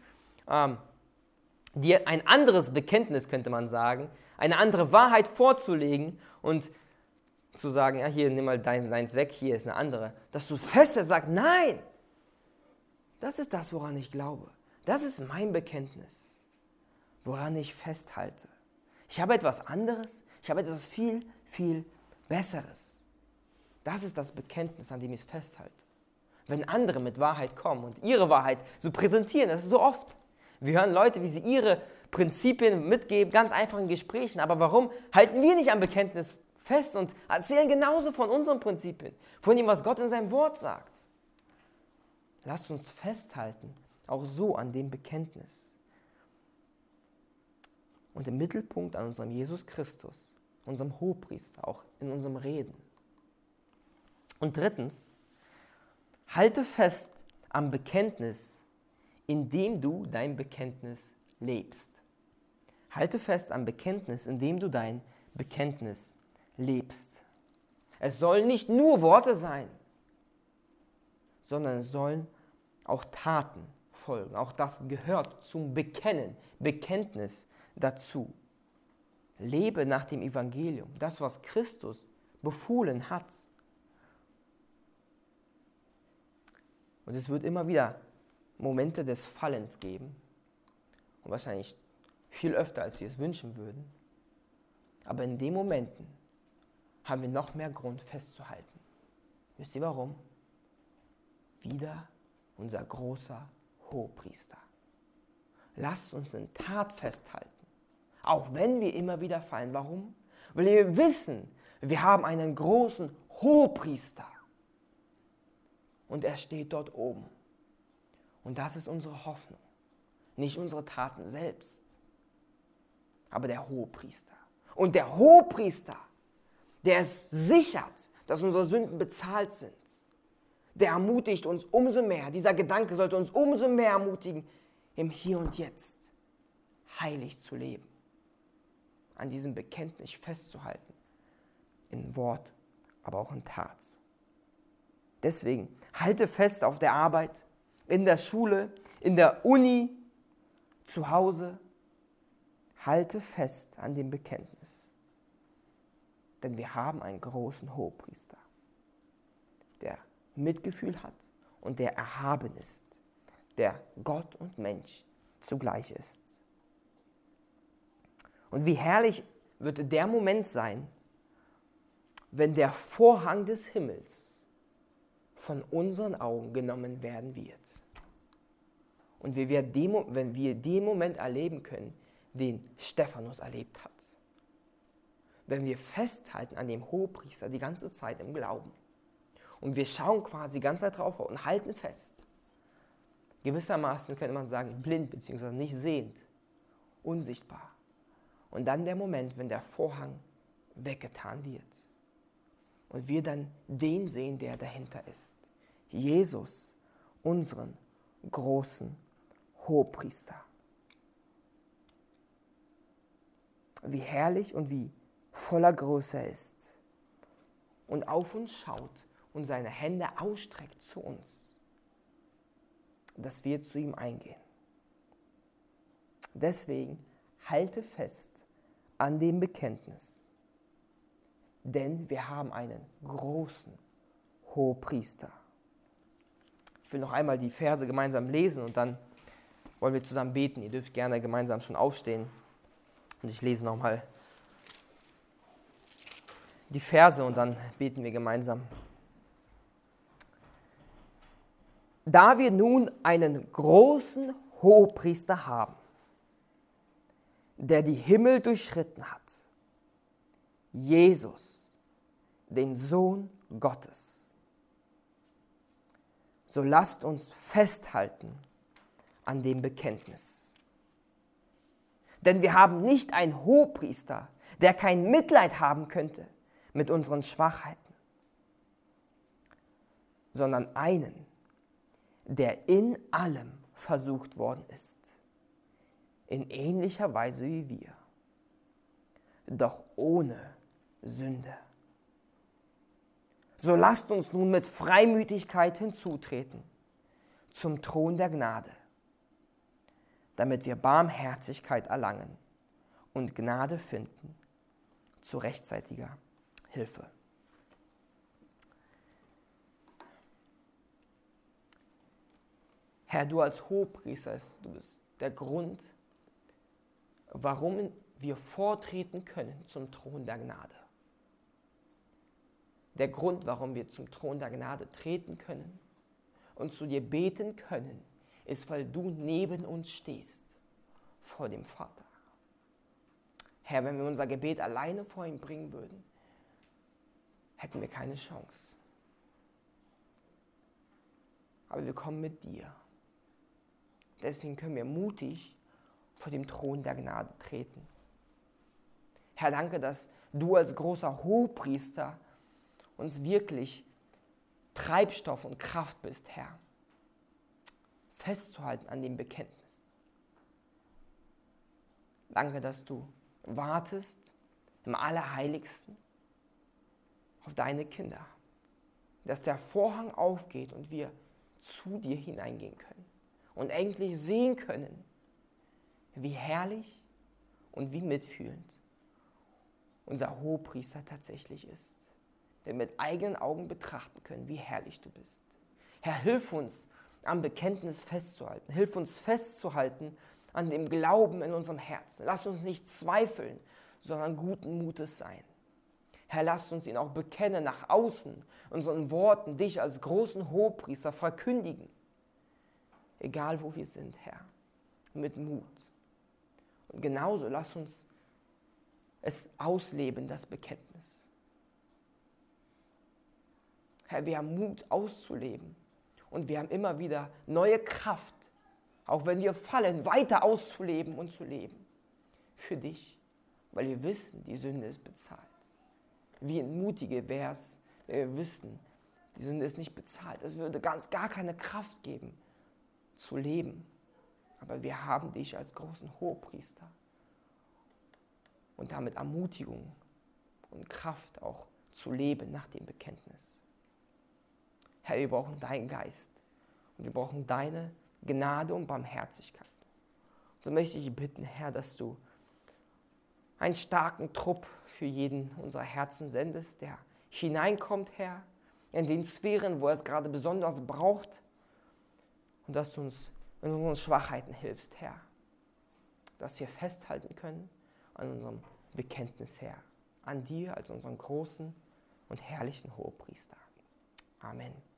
dir ein anderes Bekenntnis, könnte man sagen, eine andere Wahrheit vorzulegen und zu sagen, ja, hier, nimm mal deins weg, hier ist eine andere, dass du fester sagst, nein, das ist das, woran ich glaube. Das ist mein Bekenntnis, woran ich festhalte. Ich habe etwas anderes, ich habe etwas viel, viel Besseres. Das ist das Bekenntnis, an dem ich festhalte. Wenn andere mit Wahrheit kommen und ihre Wahrheit so präsentieren, das ist so oft. Wir hören Leute, wie sie ihre Prinzipien mitgeben, ganz einfach in Gesprächen. Aber warum halten wir nicht am Bekenntnis fest und erzählen genauso von unseren Prinzipien, von dem, was Gott in seinem Wort sagt? Lasst uns festhalten, auch so an dem Bekenntnis. Und im Mittelpunkt an unserem Jesus Christus, unserem Hohepriester, auch in unserem Reden. Und drittens, halte fest am Bekenntnis, indem du dein Bekenntnis lebst. Halte fest am Bekenntnis, indem du dein Bekenntnis lebst. Es sollen nicht nur Worte sein, sondern es sollen auch Taten folgen. Auch das gehört zum Bekennen, Bekenntnis dazu. Lebe nach dem Evangelium, das, was Christus befohlen hat. Und es wird immer wieder Momente des Fallens geben. Und wahrscheinlich viel öfter, als wir es wünschen würden. Aber in den Momenten haben wir noch mehr Grund festzuhalten. Wisst ihr warum? Wieder unser großer Hohepriester. Lasst uns in Tat festhalten. Auch wenn wir immer wieder fallen. Warum? Weil wir wissen, wir haben einen großen Hohepriester. und er steht dort oben. Und das ist unsere Hoffnung. Nicht unsere Taten selbst, aber der Hohepriester. Und der Hohepriester, der es sichert, dass unsere Sünden bezahlt sind, der ermutigt uns umso mehr, dieser Gedanke sollte uns umso mehr ermutigen, im Hier und Jetzt heilig zu leben, an diesem Bekenntnis festzuhalten, in Wort, aber auch in Tat. Deswegen halte fest auf der Arbeit, in der Schule, in der Uni, zu Hause. Halte fest an dem Bekenntnis. Denn wir haben einen großen Hohepriester, der Mitgefühl hat und der erhaben ist, der Gott und Mensch zugleich ist. Und wie herrlich wird der Moment sein, wenn der Vorhang des Himmels von unseren Augen genommen werden wird. Und wenn wir den Moment erleben können, den Stephanus erlebt hat. Wenn wir festhalten an dem Hohepriester die ganze Zeit im Glauben. Und wir schauen quasi die ganze Zeit drauf und halten fest. Gewissermaßen könnte man sagen, blind bzw. nicht sehend, unsichtbar. Und dann der Moment, wenn der Vorhang weggetan wird. Und wir dann den sehen, der dahinter ist. Jesus, unseren großen Hohepriester. Wie herrlich und wie voller Größe er ist. Und auf uns schaut und seine Hände ausstreckt zu uns. Dass wir zu ihm eingehen. Deswegen halte fest an dem Bekenntnis. Denn wir haben einen großen Hohepriester. Ich will noch einmal die Verse gemeinsam lesen und dann wollen wir zusammen beten. Ihr dürft gerne gemeinsam schon aufstehen. Und ich lese nochmal die Verse und dann beten wir gemeinsam. Da wir nun einen großen Hohepriester haben, der die Himmel durchschritten hat, Jesus, den Sohn Gottes, so lasst uns festhalten an dem Bekenntnis. Denn wir haben nicht einen Hohepriester, der kein Mitleid haben könnte mit unseren Schwachheiten, sondern einen, der in allem versucht worden ist, in ähnlicher Weise wie wir, doch ohne Sünde. So lasst uns nun mit Freimütigkeit hinzutreten zum Thron der Gnade, damit wir Barmherzigkeit erlangen und Gnade finden zu rechtzeitiger Hilfe. Herr, du als Hohepriester, du bist der Grund, warum wir vortreten können zum Thron der Gnade. Der Grund, warum wir zum Thron der Gnade treten können und zu dir beten können, ist, weil du neben uns stehst, vor dem Vater. Herr, wenn wir unser Gebet alleine vor ihm bringen würden, hätten wir keine Chance. Aber wir kommen mit dir. Deswegen können wir mutig vor dem Thron der Gnade treten. Herr, danke, dass du als großer Hohepriester uns wirklich Treibstoff und Kraft bist, Herr, festzuhalten an dem Bekenntnis. Danke, dass du wartest im Allerheiligsten auf deine Kinder, dass der Vorhang aufgeht und wir zu dir hineingehen können und endlich sehen können, wie herrlich und wie mitfühlend unser Hohepriester tatsächlich ist. Wir mit eigenen Augen betrachten können, wie herrlich du bist. Herr, hilf uns, am Bekenntnis festzuhalten. Hilf uns festzuhalten an dem Glauben in unserem Herzen. Lass uns nicht zweifeln, sondern guten Mutes sein. Herr, lass uns ihn auch bekennen nach außen, unseren Worten, dich als großen Hohepriester verkündigen. Egal wo wir sind, Herr, mit Mut. Und genauso lass uns es ausleben, das Bekenntnis. Herr, wir haben Mut auszuleben, Und wir haben immer wieder neue Kraft, auch wenn wir fallen, weiter auszuleben und zu leben. Für dich, weil wir wissen, die Sünde ist bezahlt. Wie entmutige wäre es, wenn wir wüssten, die Sünde ist nicht bezahlt. Es würde gar keine Kraft geben, zu leben. Aber wir haben dich als großen Hohepriester und damit Ermutigung und Kraft auch zu leben nach dem Bekenntnis. Herr, wir brauchen deinen Geist und wir brauchen deine Gnade und Barmherzigkeit. So möchte ich bitten, Herr, dass du einen starken Trupp für jeden unserer Herzen sendest, der hineinkommt, Herr, in den Sphären, wo er es gerade besonders braucht, und dass du uns in unseren Schwachheiten hilfst, Herr, dass wir festhalten können an unserem Bekenntnis, Herr, an dir als unseren großen und herrlichen Hohepriester. Amen.